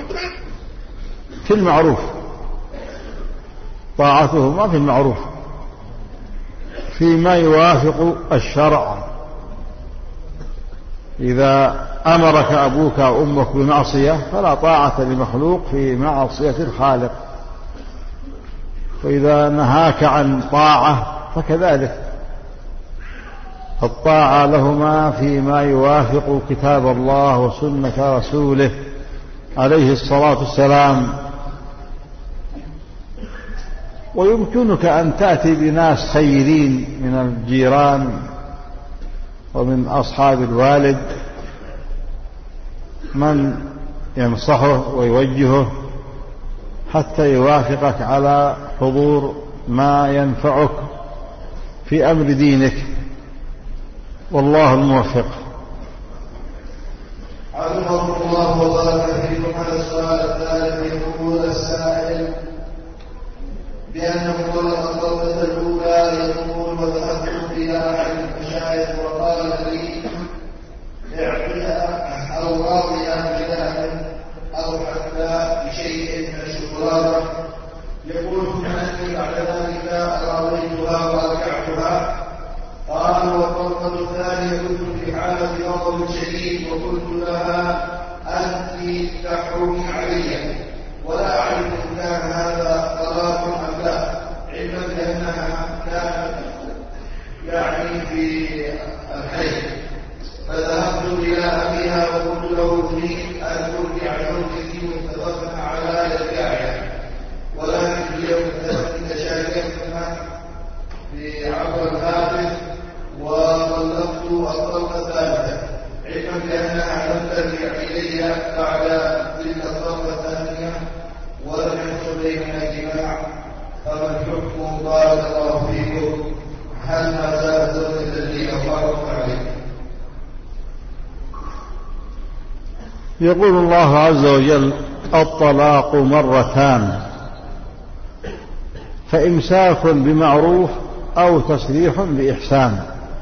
في المعروف، طاعتهما في المعروف فيما يوافق الشرع. إذا أمرك أبوك أو أمك بمعصية فلا طاعة لمخلوق في معصية الخالق، وإذا نهاك عن طاعة فكذلك الطاعة لهما فيما يوافق كتاب الله وسنة رسوله عليه الصلاة والسلام. ويمكنك أن تأتي بناس خيرين من الجيران ومن أصحاب الوالد من ينصحه ويوجهه حتى يوافقك على حضور ما ينفعك في أمر دينك، والله الموفق. عظمكم الله وبارك فيكم. هذا السؤال الثالث يقول السائل بأنه طلق الضربة الأولى، يقول: وذهبت إلى أحد المشايخ وقال لي: اعطيها أو راضيها بذهب أو حتى بشيء من الشوكولاتة. يقول: ثم أني بعد ذلك راضيتها وأركعتها. قال: غضب شديد وقلت لها أنت تحرمي علي ولا أعرف إن كان هذا طلاق أم لا، علما بأنها كانت يعني في الحيض. فذهبت إلى أبيها وقلت له أريد أن ترجع زوجتي واتفقنا على إرجاعها، ولكن اليوم تشاكلنا بعبر الهاتف وطلقت الطلقة الثالثة، علما بأنها لم ترجع إلي بعد تلك الطلقة الثانية ولم يحصل بيننا جماع. فما الحكم؟ بارك الله فيكم، هل ما زالت زوجة لي أخباركم عليه؟ يقول الله عز وجل: الطلاق مرتان، فإمساك بمعروف أو تسريح بإحسان.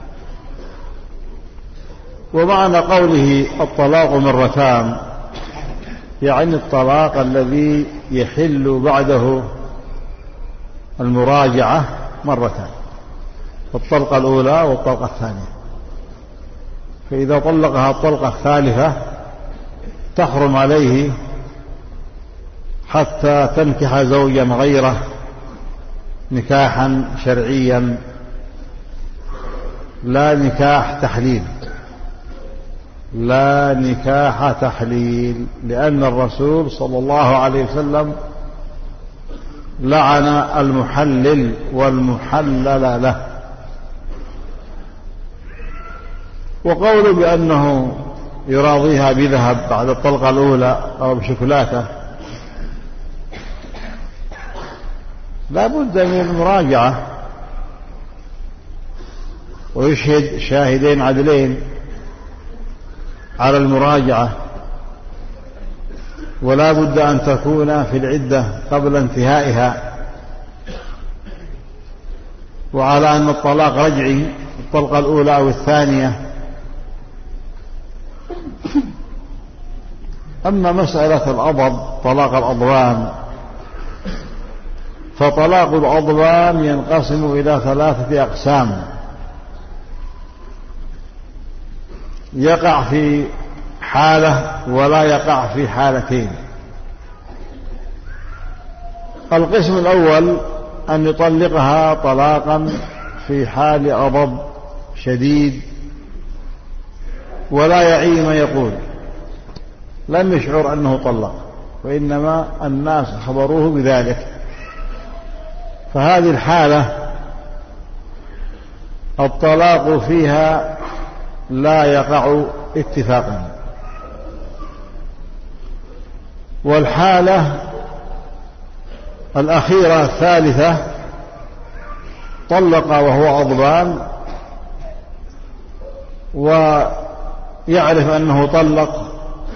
ومعنى قوله الطلاق مرتان يعني الطلاق الذي يحل بعده المراجعة مرتان، الطلقة الأولى والطلقة الثانية. فإذا طلقها الطلقة الثالثة تحرم عليه حتى تنكح زوجا غيره نكاحا شرعيا، لا نكاح تحليل، لا نكاح تحليل، لأن الرسول صلى الله عليه وسلم لعن المحلل والمحلل له. وقوله بأنه يراضيها بذهب بعد الطلقة الأولى أو بشوكولاتة لا بد من المراجعة، ويشهد شاهدين عدلين على المراجعة، ولا بد أن تكون في العدة قبل انتهائها، وعلى أن الطلاق رجعي الطلقة الأولى أو الثانية. أما مسألة الأضب طلاق الأضبان، فطلاق الأضبان ينقسم إلى 3 أقسام: يقع في حالة ولا يقع في حالتين. القسم الأول أن يطلقها طلاقا في حال غضب شديد ولا يعي ما يقول، لم يشعر أنه طلق، وإنما الناس خبروه بذلك. فهذه الحالة الطلاق فيها لا يقع اتفاقا. والحالة الأخيرة الثالثة طلق وهو غضبان ويعرف أنه طلق،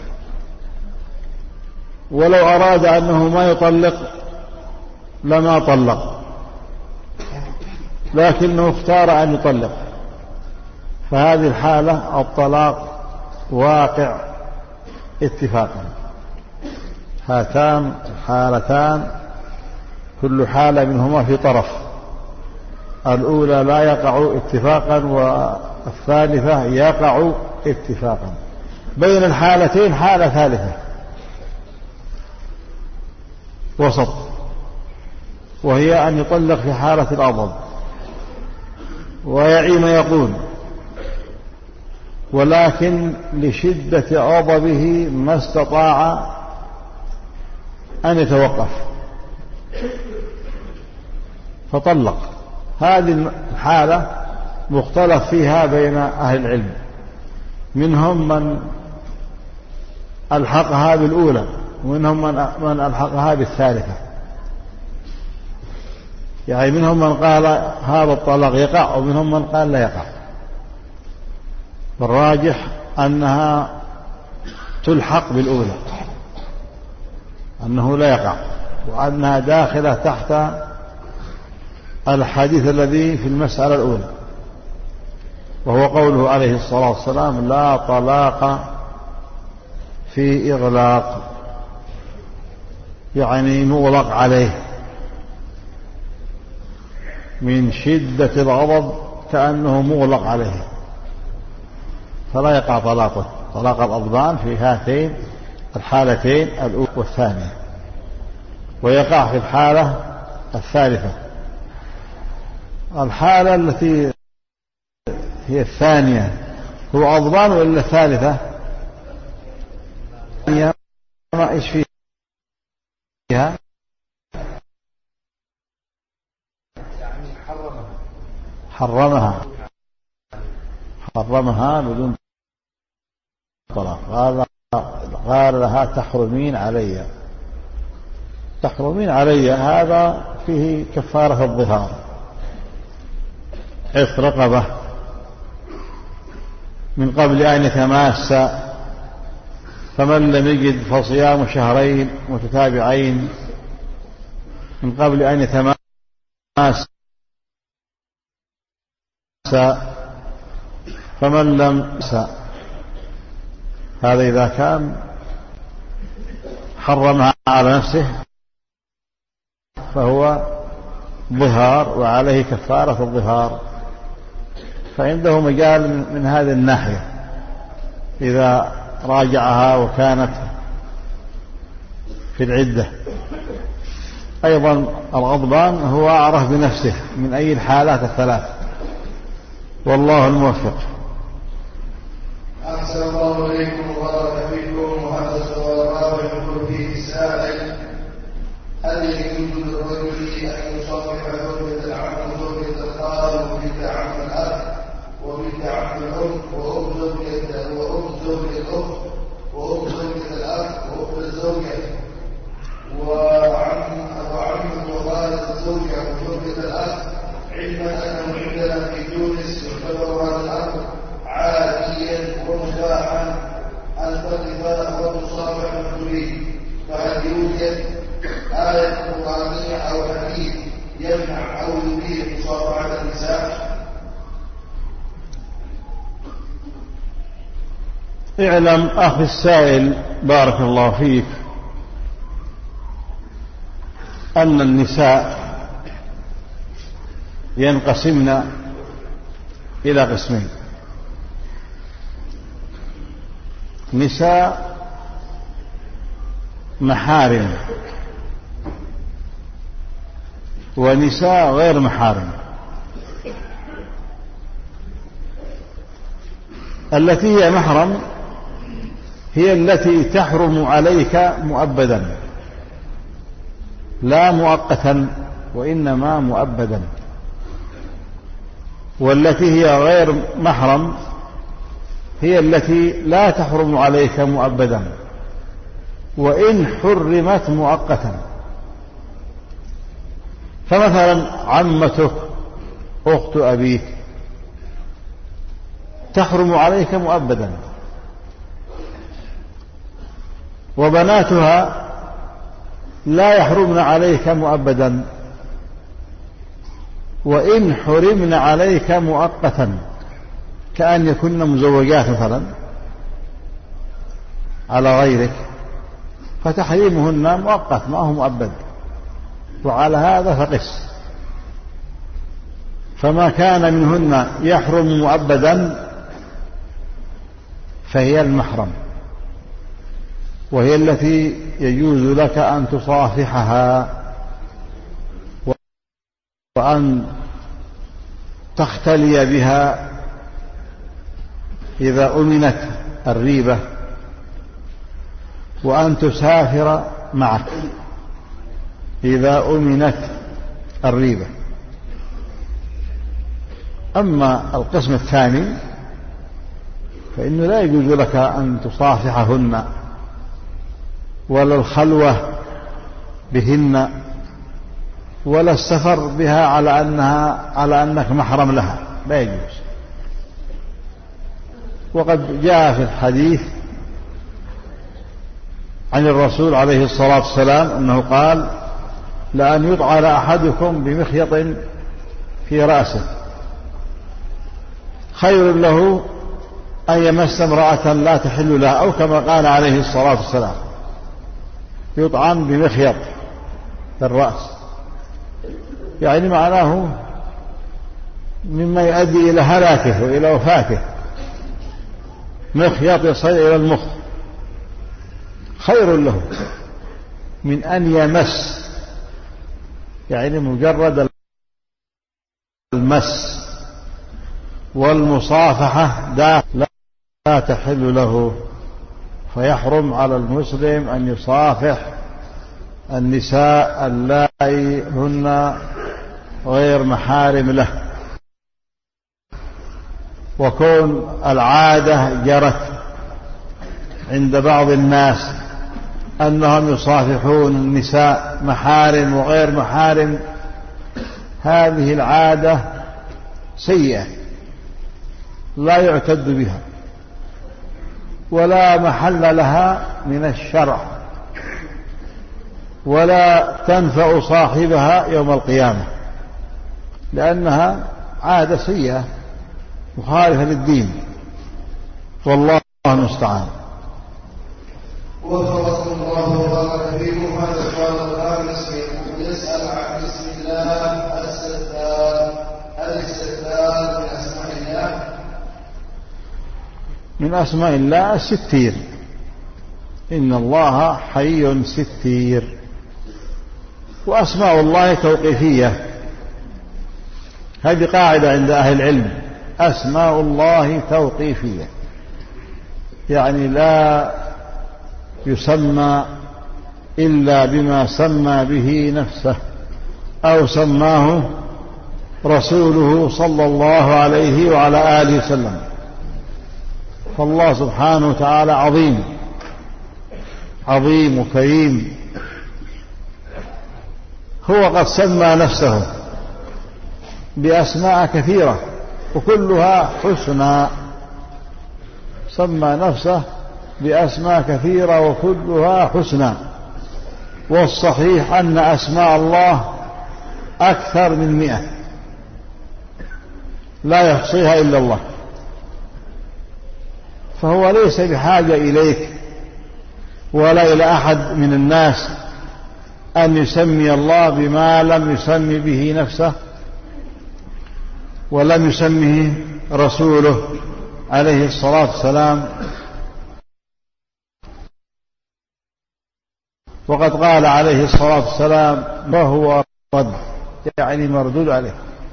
ولو أراد أنه ما يطلق لما طلق، لكنه اختار أن يطلق. فهذه الحالة الطلاق واقع اتفاقا. هاتان الحالتان كل حالة منهما في طرف، الأولى لا يقع اتفاقا والثالثة يقع اتفاقا. بين الحالتين حالة ثالثة وسط، وهي أن يطلق في حالة الغضب ويعي ما يقول، ولكن لشدة غضبه ما استطاع أن يتوقف فطلق. هذه الحالة مختلف فيها بين أهل العلم، منهم من ألحقها بالأولى ومنهم من ألحقها بالثالثة. يعني منهم من قال هذا الطلاق يقع ومنهم من قال لا يقع. والراجح أنها تلحق بالأولى، أنه لا يقع، وأنها داخلة تحت الحديث الذي في المسألة الأولى، وهو قوله عليه الصلاة والسلام: لا طلاق في إغلاق، يعني مغلق عليه من شدة الغضب كأنه مغلق عليه. فلا يقع طلاق الأضبان في هاتين الحالتين الأولى والثانية، ويقع في الحالة الثالثة. الحالة التي هي الثانية هو أضبان وإلا الثالثة؟ ما إيش فيها؟ حرمها بدون طلاق. هذا قال لها تحرمين علي، هذا فيه كفارة الظهار، عتق رقبة من قبل أن يتماس، فمن لم يجد فصيام شهرين متتابعين من قبل أن يتماس، فمن لم هذا إذا كان حرمها على نفسه فهو ظهار وعليه كفارة الظهار. فعنده مجال من هذه الناحية إذا راجعها وكانت في العدة. أيضا الغضبان هو أعرف بنفسه من أي الحالات الثلاث، والله الموفق. أحسن الله إليكم وبارك فيكم. وهذا السؤال الرابع يقول فيه السائل: هل يجوز للرجل أن يصافح زوجة العم وزوجة الخال وبنت عم الأب وبنت عم الأم وأم زوجة الأخت وأم زوجة الأب وأخت الزوجة وعم وخالة الزوجة وزوجة الأب، علما أنه عندنا في تونس يعتبر هذا الأمر عاديا ومباحا الفاتحة والمصافحة تريد؟ فهل يوجد آية قرآنية أو حديث يمنع أو يبيح مصافحة النساء؟ اعلم أخي السائل بارك الله فيك أن النساء ينقسمن إلى قسمين: نساء محارم ونساء غير محارم. التي هي محرم هي التي تحرم عليك مؤبدا، لا مؤقتا وإنما مؤبدا. والتي هي غير محرم هي التي لا تحرم عليك مؤبدا وإن حرمت مؤقتا. فمثلا عمتك أخت أبيك تحرم عليك مؤبدا، وبناتها لا يحرمن عليك مؤبدا وإن حرمن عليك مؤقتا، كأن يكن مزوجات مثلا على غيرك، فتحريمهن مؤقت ما هو مؤبد، وعلى هذا فقس. فما كان منهن يحرم مؤبدا فهي المحرم، وهي التي يجوز لك أن تصافحها وأن تختلي بها إذا أمنت الريبة، وأن تسافر معك إذا أمنت الريبة. أما القسم الثاني فإنه لا يجوز لك أن تصافحهن ولا الخلوة بهن ولا السفر بها على أنك محرم لها، لا يجوز. وقد جاء في الحديث عن الرسول عليه الصلاة والسلام أنه قال: لأن يطعن أحدكم بمخيط في رأسه خير له أن يمس امرأة لا تحل له، أو كما قال عليه الصلاة والسلام: يطعن بمخيط في الرأس، يعني معناه مما يؤدي إلى هلاكه وإلى وفاته. مخيط يصل إلى المخ خير له من أن يمس، يعني مجرد المس والمصافحة لا تحل له، فيحرم على المسلم أن يصافح النساء اللائي هن غير محارم له. وكون العادة جرت عند بعض الناس أنهم يصافحون النساء محارم وغير محارم، هذه العادة سيئة لا يعتد بها ولا محل لها من الشرع، ولا تنفع صاحبها يوم القيامة، لأنها عادة سيئة مخالفة للدين، والله المستعان. وفقكم الله وبارك فيكم. هذا السؤال الخامس يسأل عن بسم الله الستار، هل الستار من أسماء الله؟ من أسماء الله الستير، إن الله حي ستير. وأسماء الله توقيفية، هذه قاعدة عند أهل العلم، أسماء الله توقيفية، يعني لا يسمى إلا بما سمى به نفسه أو سماه رسوله صلى الله عليه وعلى آله وسلم. فالله سبحانه وتعالى عظيم عظيم وكريم، هو قد سمى نفسه بأسماء كثيرة وكلها حسنى، سمى نفسه بأسماء كثيرة وكلها حسنى. والصحيح أن أسماء الله أكثر من 100 لا يحصيها إلا الله، فهو ليس بحاجة إليك ولا إلى أحد من الناس أن يسمي الله بما لم يسمي به نفسه ولم يسمه رسوله عليه الصلاة والسلام. وقد قال عليه الصلاة والسلام فهو رد، يعني مردود عليه.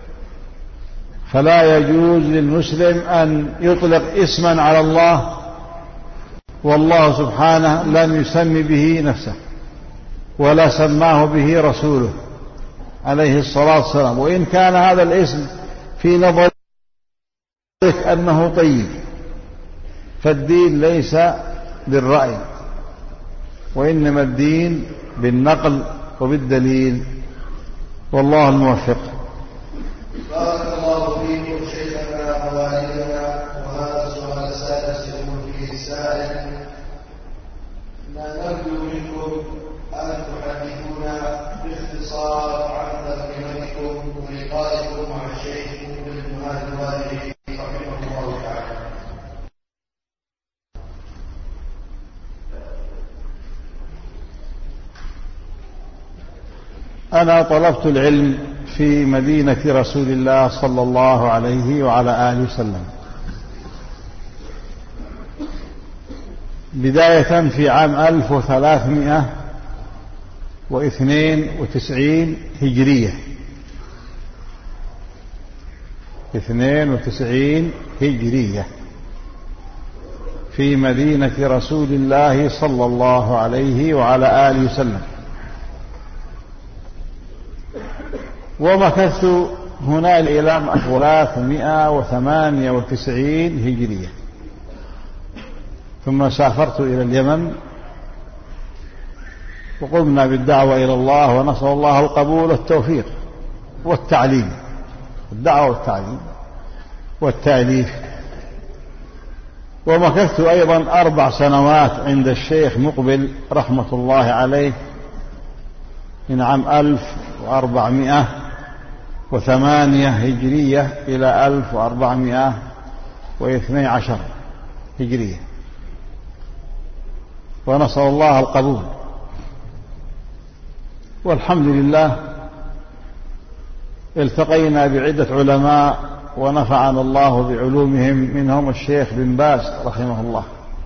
فلا يجوز للمسلم أن يطلق اسما على الله والله سبحانه لم يسمي به نفسه ولا سماه به رسوله عليه الصلاة والسلام، وإن كان هذا الاسم في نظرك أنه طيب، فالدين ليس بالرأي، وإنما الدين بالنقل وبالدليل، والله الموفق. بارك الله فيكم شيخنا ووالدنا. وهذا السؤال السادس يقول فيه السائل: نرجو منكم أن تحدثونا باختصار عن ترجمتكم ولقائكم مع الشيخ مقبل هادي الوالدي رحمه الله تعالى. أنا طلبت العلم في مدينة رسول الله صلى الله عليه وعلى آله وسلم، بداية في عام 1392 هجرية، 92 هجرية، في مدينة رسول الله صلى الله عليه وعلى آله وسلم. ومكثت هنا إلى 398 هجرية، ثم سافرت إلى اليمن وقمنا بالدعوة إلى الله، ونسأل الله القبول والتوفيق والتعليم، الدعوة والتعليم والتأليف. ومكثت أيضا 4 سنوات عند الشيخ مقبل رحمة الله عليه، من عام 1408 هجرية إلى 1412 هجرية، ونسأل الله القبول. والحمد لله التقينا بعدة علماء ونفعنا الله بعلومهم، منهم الشيخ بن باز رحمه الله،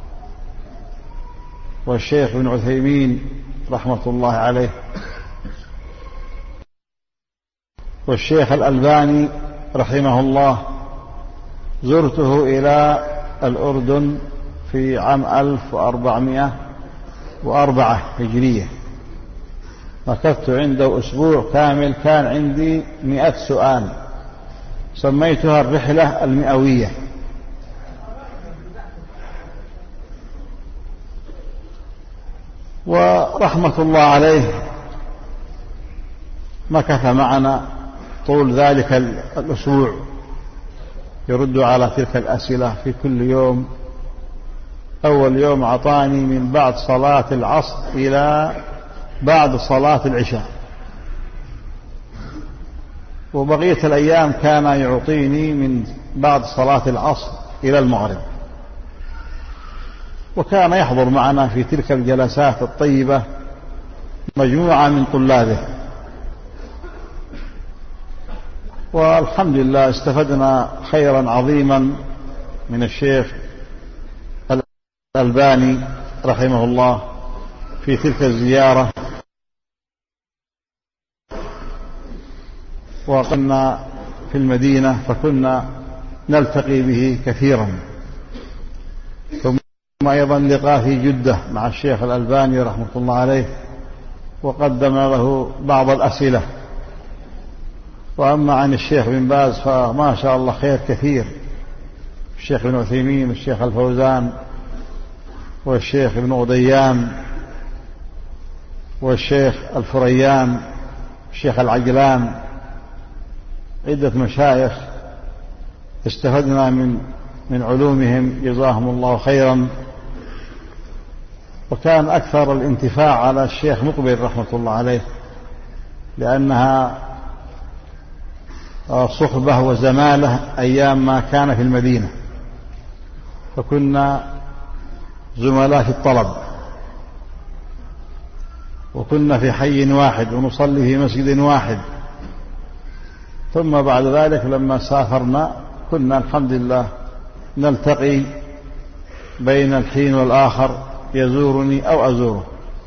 والشيخ بن عثيمين رحمة الله عليه، والشيخ الألباني رحمه الله. زرته إلى الأردن في عام 1404 هجرية، مكثت عنده أسبوع كامل، كان عندي 100 سؤال، سميتها الرحلة المئوية. ورحمة الله عليه مكث معنا طول ذلك الأسبوع يرد على تلك الأسئلة في كل يوم. أول يوم أعطاني من بعد صلاة العصر إلى بعد صلاة العشاء، وبقية الأيام كان يعطيني من بعد صلاة العصر إلى المغرب. وكان يحضر معنا في تلك الجلسات الطيبة مجموعة من طلابه، والحمد لله استفدنا خيرا عظيما من الشيخ الألباني رحمه الله في تلك الزيارة. وقمنا في المدينة فكنا نلتقي به كثيرا، ثم أيضا لقاء في جدة مع الشيخ الألباني رحمة الله عليه، وقدم له بعض الأسئلة. وأما عن الشيخ بن باز فما شاء الله خير كثير، الشيخ بن عثيمين والشيخ الفوزان والشيخ ابن غديان والشيخ الفريان والشيخ العجلان، عدة مشايخ استفدنا من علومهم جزاهم الله خيرا. وكان أكثر الانتفاع على الشيخ مقبل رحمة الله عليه، لأنها صحبة وزمالة أيام ما كان في المدينة، فكنا زملاء في الطلب، وكنا في حي واحد ونصلي في مسجد واحد. ثم بعد ذلك لما سافرنا كنا الحمد لله نلتقي بين الحين والآخر، يزورني أو أزوره،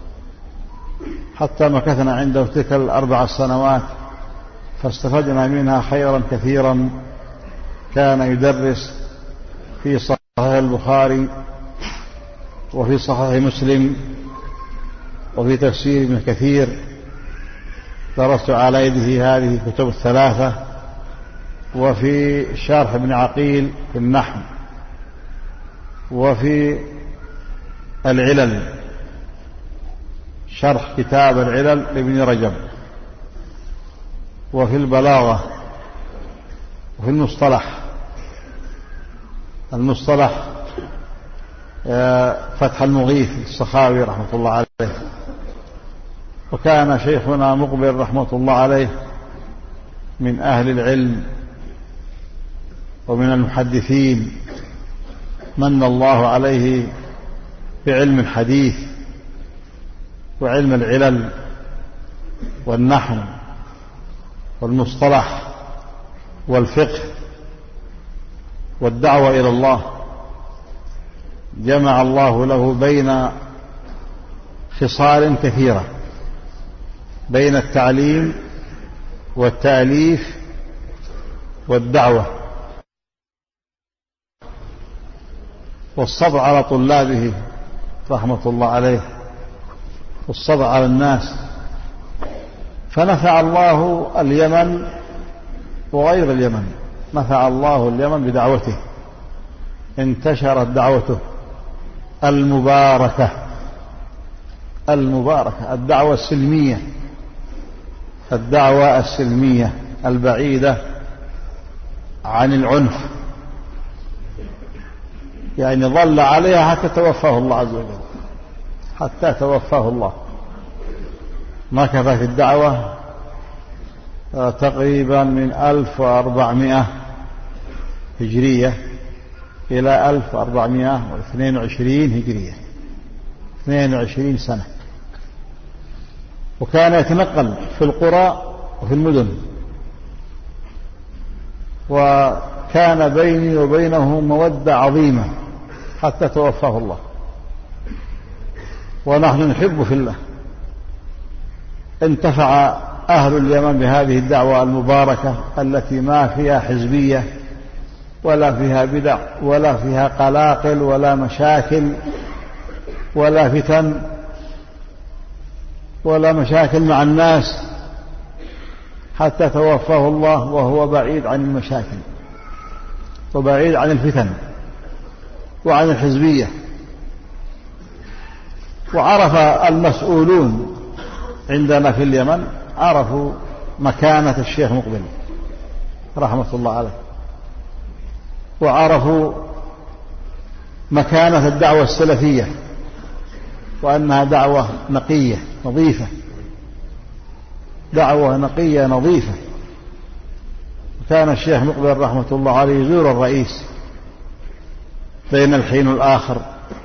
حتى مكثنا عنده تلك 4 سنوات فاستفدنا منها خيرا كثيرا. كان يدرس في صحيح البخاري وفي صحيح مسلم وفي تفسير ابن كثير، درست على يده هذه الكتب الثلاثة، وفي شرح ابن عقيل في النحو، وفي العلل شرح كتاب العلل لابن رجب، وفي البلاغة، وفي المصطلح فتح المغيث السخاوي رحمة الله عليه. وكان شيخنا مقبل رحمة الله عليه من أهل العلم ومن المحدثين، من الله عليه بعلم الحديث وعلم العلل والنحو والمصطلح والفقه والدعوة إلى الله. جمع الله له بين خصال كثيرة، بين التعليم والتأليف والدعوة والصبر على طلابه رحمة الله عليه، والصبر على الناس. فنفع الله اليمن وغير اليمن، نفع الله اليمن بدعوته، انتشرت دعوته المباركة، الدعوة السلمية، الدعوة السلمية البعيدة عن العنف، يعني ظل عليها حتى توفاه الله عز وجل، حتى توفاه الله. مكث في الدعوة تقريبا من 1400 هجرية إلى 1422 هجرية، 22 سنة. وكان يتنقل في القرى وفي المدن، كان بيني وبينه مودة عظيمة حتى توفاه الله، ونحن نحب في الله. انتفع أهل اليمن بهذه الدعوة المباركة التي ما فيها حزبية ولا فيها بدع ولا فيها قلاقل ولا مشاكل ولا فتن ولا مشاكل مع الناس، حتى توفاه الله وهو بعيد عن المشاكل وبعيد عن الفتن وعن الحزبية. وعرف المسؤولون عندنا في اليمن، عرفوا مكانة الشيخ مقبل رحمة الله عليه، وعرفوا مكانة الدعوة السلفية وأنها دعوة نقية نظيفة، دعوة نقية نظيفة. كان الشيخ مقبل رحمة الله عليه يزور الرئيس بين الحين والآخر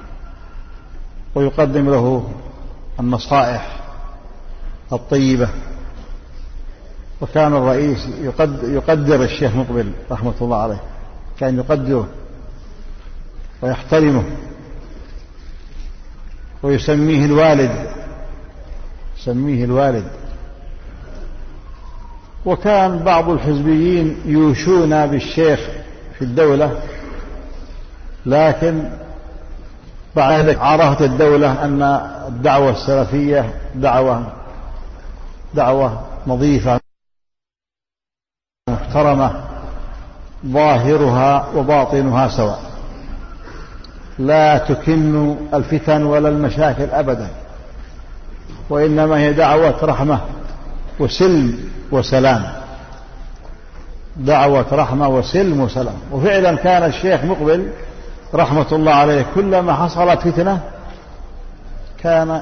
ويقدم له النصائح الطيبة، وكان الرئيس يقدر الشيخ مقبل رحمة الله عليه، كان يقدره ويحترمه ويسميه الوالد، يسميه الوالد. وكان بعض الحزبيين يوشون بالشيخ في الدولة، لكن بعد ذلك عرفت الدولة أن الدعوة السلفية دعوة نظيفة محترمة، ظاهرها وباطنها سواء، لا تكن الفتن ولا المشاكل أبدا، وإنما هي دعوة رحمة وسلم وسلام، دعوة رحمة وسلم وسلام. وفعلا كان الشيخ مقبل رحمة الله عليه كلما حصلت فتنة كان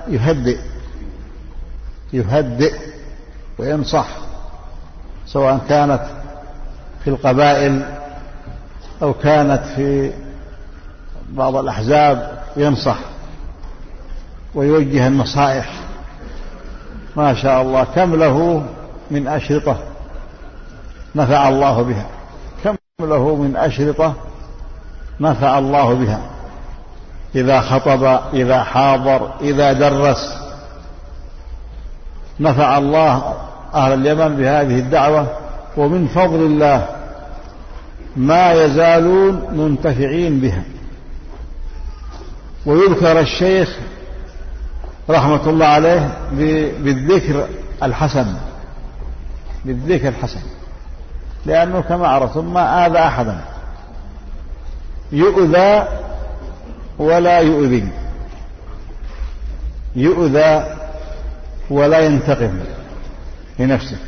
يهدئ وينصح، سواء كانت في القبائل أو كانت في بعض الأحزاب، ينصح ويوجه النصائح. ما شاء الله كم له من أشرطة نفع الله بها، كم له من أشرطة نفع الله بها، إذا خطب، إذا حاضر، إذا درس، نفع الله أهل اليمن بهذه الدعوة. ومن فضل الله ما يزالون منتفعين بها. ويذكر الشيخ رحمة الله عليه بالذكر الحسن، بالذكر الحسن، لأنه كما عرفتم ما آذى أحدا، يؤذى ولا يؤذي، يؤذى ولا ينتقم لنفسه.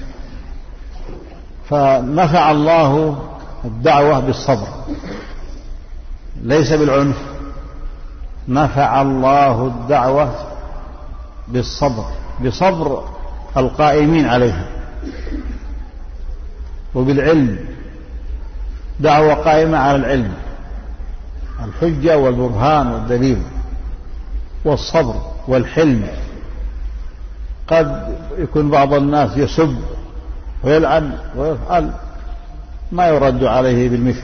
فنفع الله الدعوة بالصبر ليس بالعنف، نفع الله الدعوة بالصبر، بصبر القائمين عليها، وبالعلم، دعوة قائمة على العلم، الحجة والبرهان والدليل والصبر والحلم. قد يكون بعض الناس يسب ويلعن ويفعل ما يرد عليه بالمثل،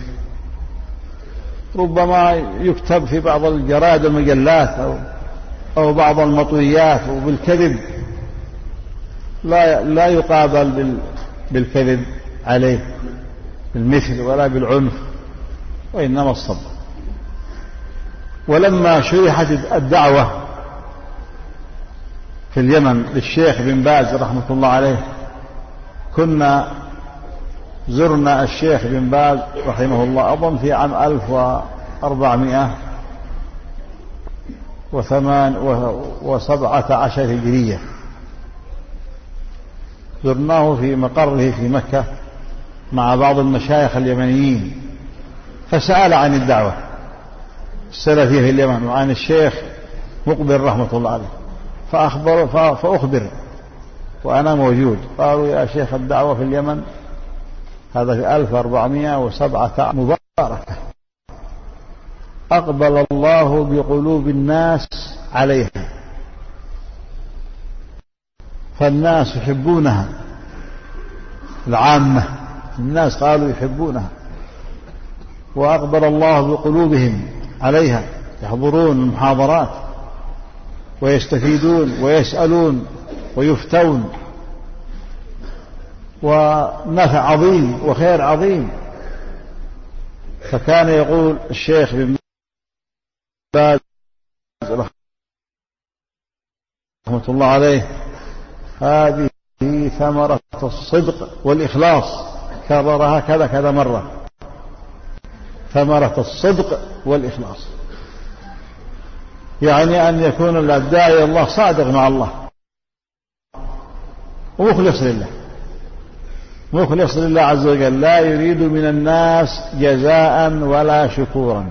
ربما يكتب في بعض الجرائد والمجلات أو بعض المطويات وبالكذب، لا يقابل بالكذب عليه بالمثل ولا بالعنف، وإنما الصبر. ولما شرحت الدعوة في اليمن للشيخ بن باز رحمة الله عليه، كنا زرنا الشيخ بن باز رحمه الله أظن في عام 1417 هجرية، زرناه في مقره في مكة مع بعض المشايخ اليمنيين، فسأل عن الدعوة السلفية في اليمن وعن الشيخ مقبل رحمة الله عليه، فأخبر وأنا موجود. قالوا يا شيخ الدعوة في اليمن هذا في 1407 مباركة، أقبل الله بقلوب الناس عليها، فالناس يحبونها، العامة الناس قالوا يحبونها، وأقبل الله بقلوبهم عليها، يحضرون المحاضرات ويستفيدون ويسألون ويفتون، ونفع عظيم وخير عظيم. فكان يقول الشيخ بن باز رحمة الله عليه: هذه ثمرة الصدق والإخلاص. كررها كذا مرة: ثمرة الصدق والإخلاص، يعني أن يكون الداعي إلى الله صادق مع الله ومخلص لله، مخلص لله عز وجل، لا يريد من الناس جزاء ولا شكورا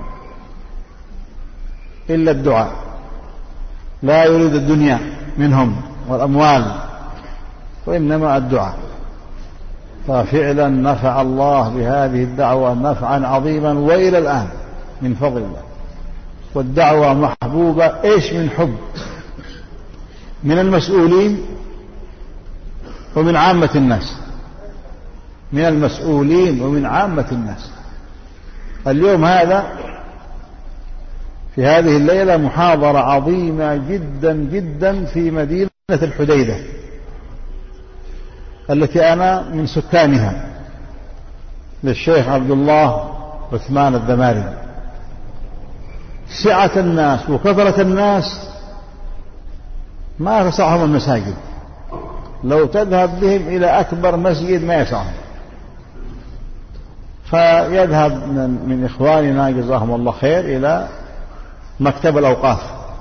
إلا الدعاء، لا يريد الدنيا منهم والأموال، وإنما الدعاء. ففعلا نفع الله بهذه الدعوة نفعا عظيما وإلى الآن من فضل الله. والدعوة محبوبة إيش من حب من المسؤولين ومن عامة الناس، من المسؤولين ومن عامة الناس. اليوم هذا في هذه الليلة محاضرة عظيمة جدا جدا في مدينة الحديدة التي أنا من سكانها، للشيخ عبد الله عثمان الدماري. سعة الناس وكثرة الناس ما تسعهم المساجد، لو تذهب بهم إلى أكبر مسجد ما يسعهم. فيذهب من إخواننا جزاهم الله خير إلى مكتب الأوقاف،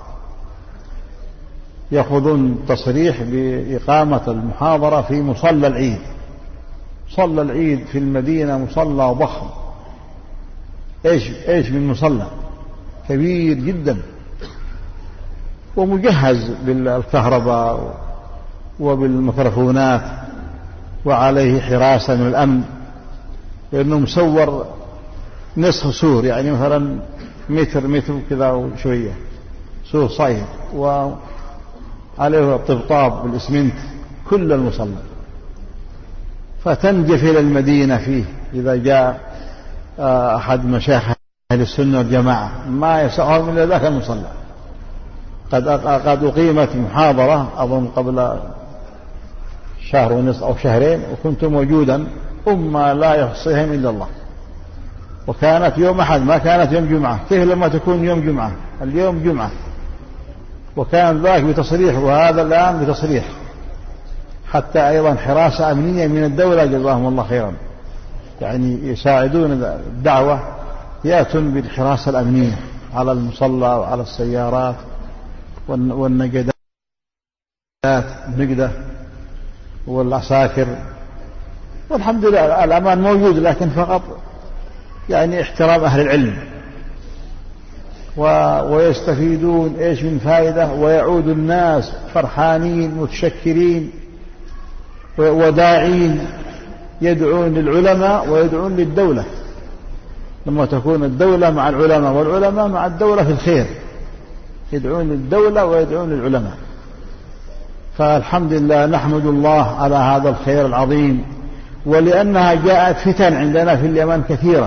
يأخذون تصريح بإقامة المحاضرة في مصلى العيد. مصلى العيد في المدينة مصلى ضخم، إيش من مصلى كبير جدا، ومجهز بالكهرباء وبالميكروفونات، وعليه حراسة من الأمن، لأنه مصور نصف سور، يعني مثلا متر كذا وشوية، سور صعيد، وعليه طبطاب بالإسمنت كل المصلى. فتنجف إلى المدينة فيه إذا جاء أحد مشايخ أهل السنة والجماعة ما يسعهم إلا ذاك المصلى. قد أقيمت محاضرة أظن قبل شهر ونصف أو شهرين، وكنت موجودا، لا يحصيهم إلا الله. وكانت يوم أحد، ما كانت يوم جمعة. كيف لما تكون يوم جمعة؟ اليوم جمعة، وكان ذاك بتصريح، وهذا الآن بتصريح. حتى أيضا حراسة أمنية من الدولة جزاهم الله خيرا، يعني يساعدون الدعوة، يأتون بالحراسة الأمنية على المصلى وعلى السيارات والنجدات النجدة والعساكر. والحمد لله الأمان موجود، لكن فقط يعني احترام أهل العلم، ويستفيدون إيش من فائدة، ويعود الناس فرحانين متشكرين وداعين، يدعون للعلماء ويدعون للدولة. لما تكون الدولة مع العلماء والعلماء مع الدولة في الخير، يدعون للدولة ويدعون للعلماء. فالحمد لله نحمد الله على هذا الخير العظيم. ولأنها جاءت فتن عندنا في اليمن كثيرة،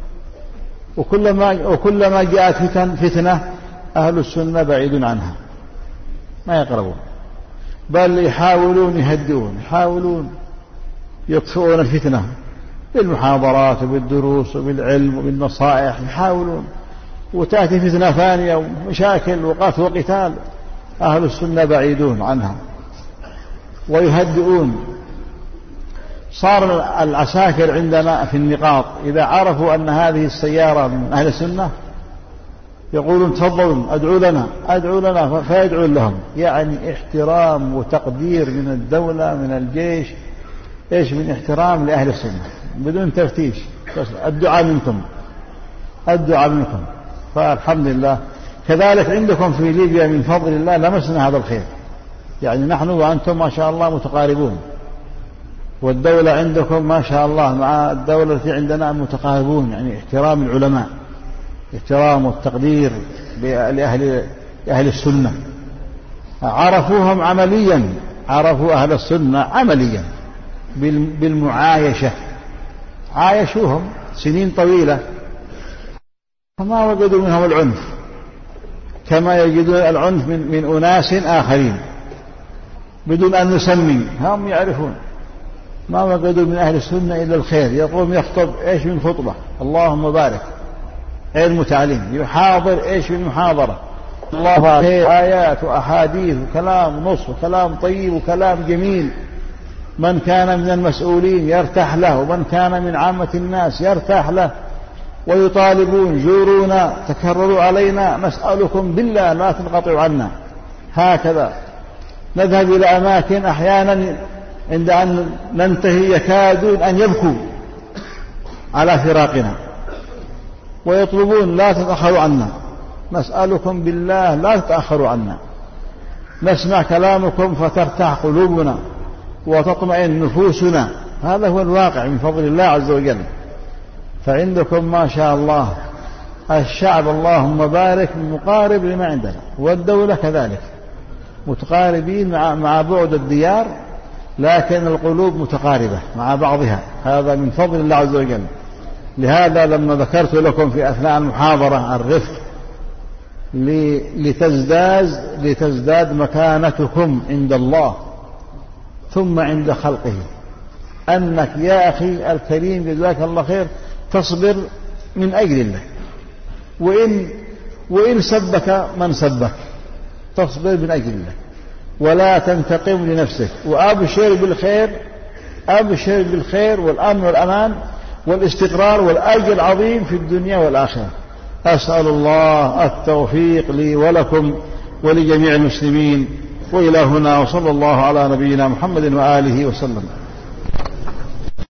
وكلما جاءت فتنة أهل السنة بعيدون عنها، ما يقربون، بل يحاولون يهدئون، يحاولون يطفئون الفتنة بالمحاضرات وبالدروس وبالعلم وبالنصائح، يحاولون. وتأتي فتنة ثانية ومشاكل وقتل وقتال، أهل السنة بعيدون عنها ويهدئون. صار العساكر عندنا في النقاط إذا عرفوا أن هذه السيارة من أهل السنة يقولون تفضلون أدعوا لنا فيدعون لهم، يعني احترام وتقدير من الدولة من الجيش، إيش من احترام لأهل السنة بدون تفتيش، الدعاء منكم. فالحمد لله. كذلك عندكم في ليبيا من فضل الله لمسنا هذا الخير، يعني نحن وأنتم ما شاء الله متقاربون، والدولة عندكم ما شاء الله مع الدولة التي عندنا متقاربون، يعني احترام العلماء، احترام والتقدير لأهل السنة. عرفوهم عمليا، عرفوا أهل السنة عمليا بالمعايشة، عايشوهم سنين طويلة فما وجدوا منهم العنف كما يجدون العنف من أناس آخرين بدون أن نسمي، هم يعرفون. ما وجدوا من أهل السنة إلا الخير، يقوم يخطب إيش من خطبة، اللهم بارك، علم وتعليم، يحاضر إيش من محاضرة، الله آيات وأحاديث وكلام نص وكلام طيب وكلام جميل. من كان من المسؤولين يرتاح له، ومن كان من عامة الناس يرتاح له، ويطالبون زورونا تكرروا علينا نسألكم بالله لا تنقطعوا عنا. هكذا نذهب إلى أماكن أحيانا عند أن ننتهي يكادون أن يبكوا على فراقنا ويطلبون لا تتأخروا عنا، نسألكم بالله لا تتأخروا عنا، نسمع كلامكم فترتاح قلوبنا وتطمئن نفوسنا. هذا هو الواقع من فضل الله عز وجل. فعندكم ما شاء الله الشعب اللهم بارك مقارب لما عندنا، والدولة كذلك متقاربين مع بعد الديار، لكن القلوب متقاربة مع بعضها، هذا من فضل الله عز وجل. لهذا لما ذكرت لكم في أثناء المحاضرة الرفق لتزداد مكانتكم عند الله ثم عند خلقه، أنك يا أخي الكريم جزاك الله خير تصبر من أجل الله، وإن سبك من سبك تصبر من أجل الله ولا تنتقم لنفسك، وأبشر بالخير، أبشر بالخير والأمن والأمان والاستقرار والأجر العظيم في الدنيا والآخرة. أسأل الله التوفيق لي ولكم ولجميع المسلمين، وإلى هنا، وصلى الله على نبينا محمد وآله وسلم.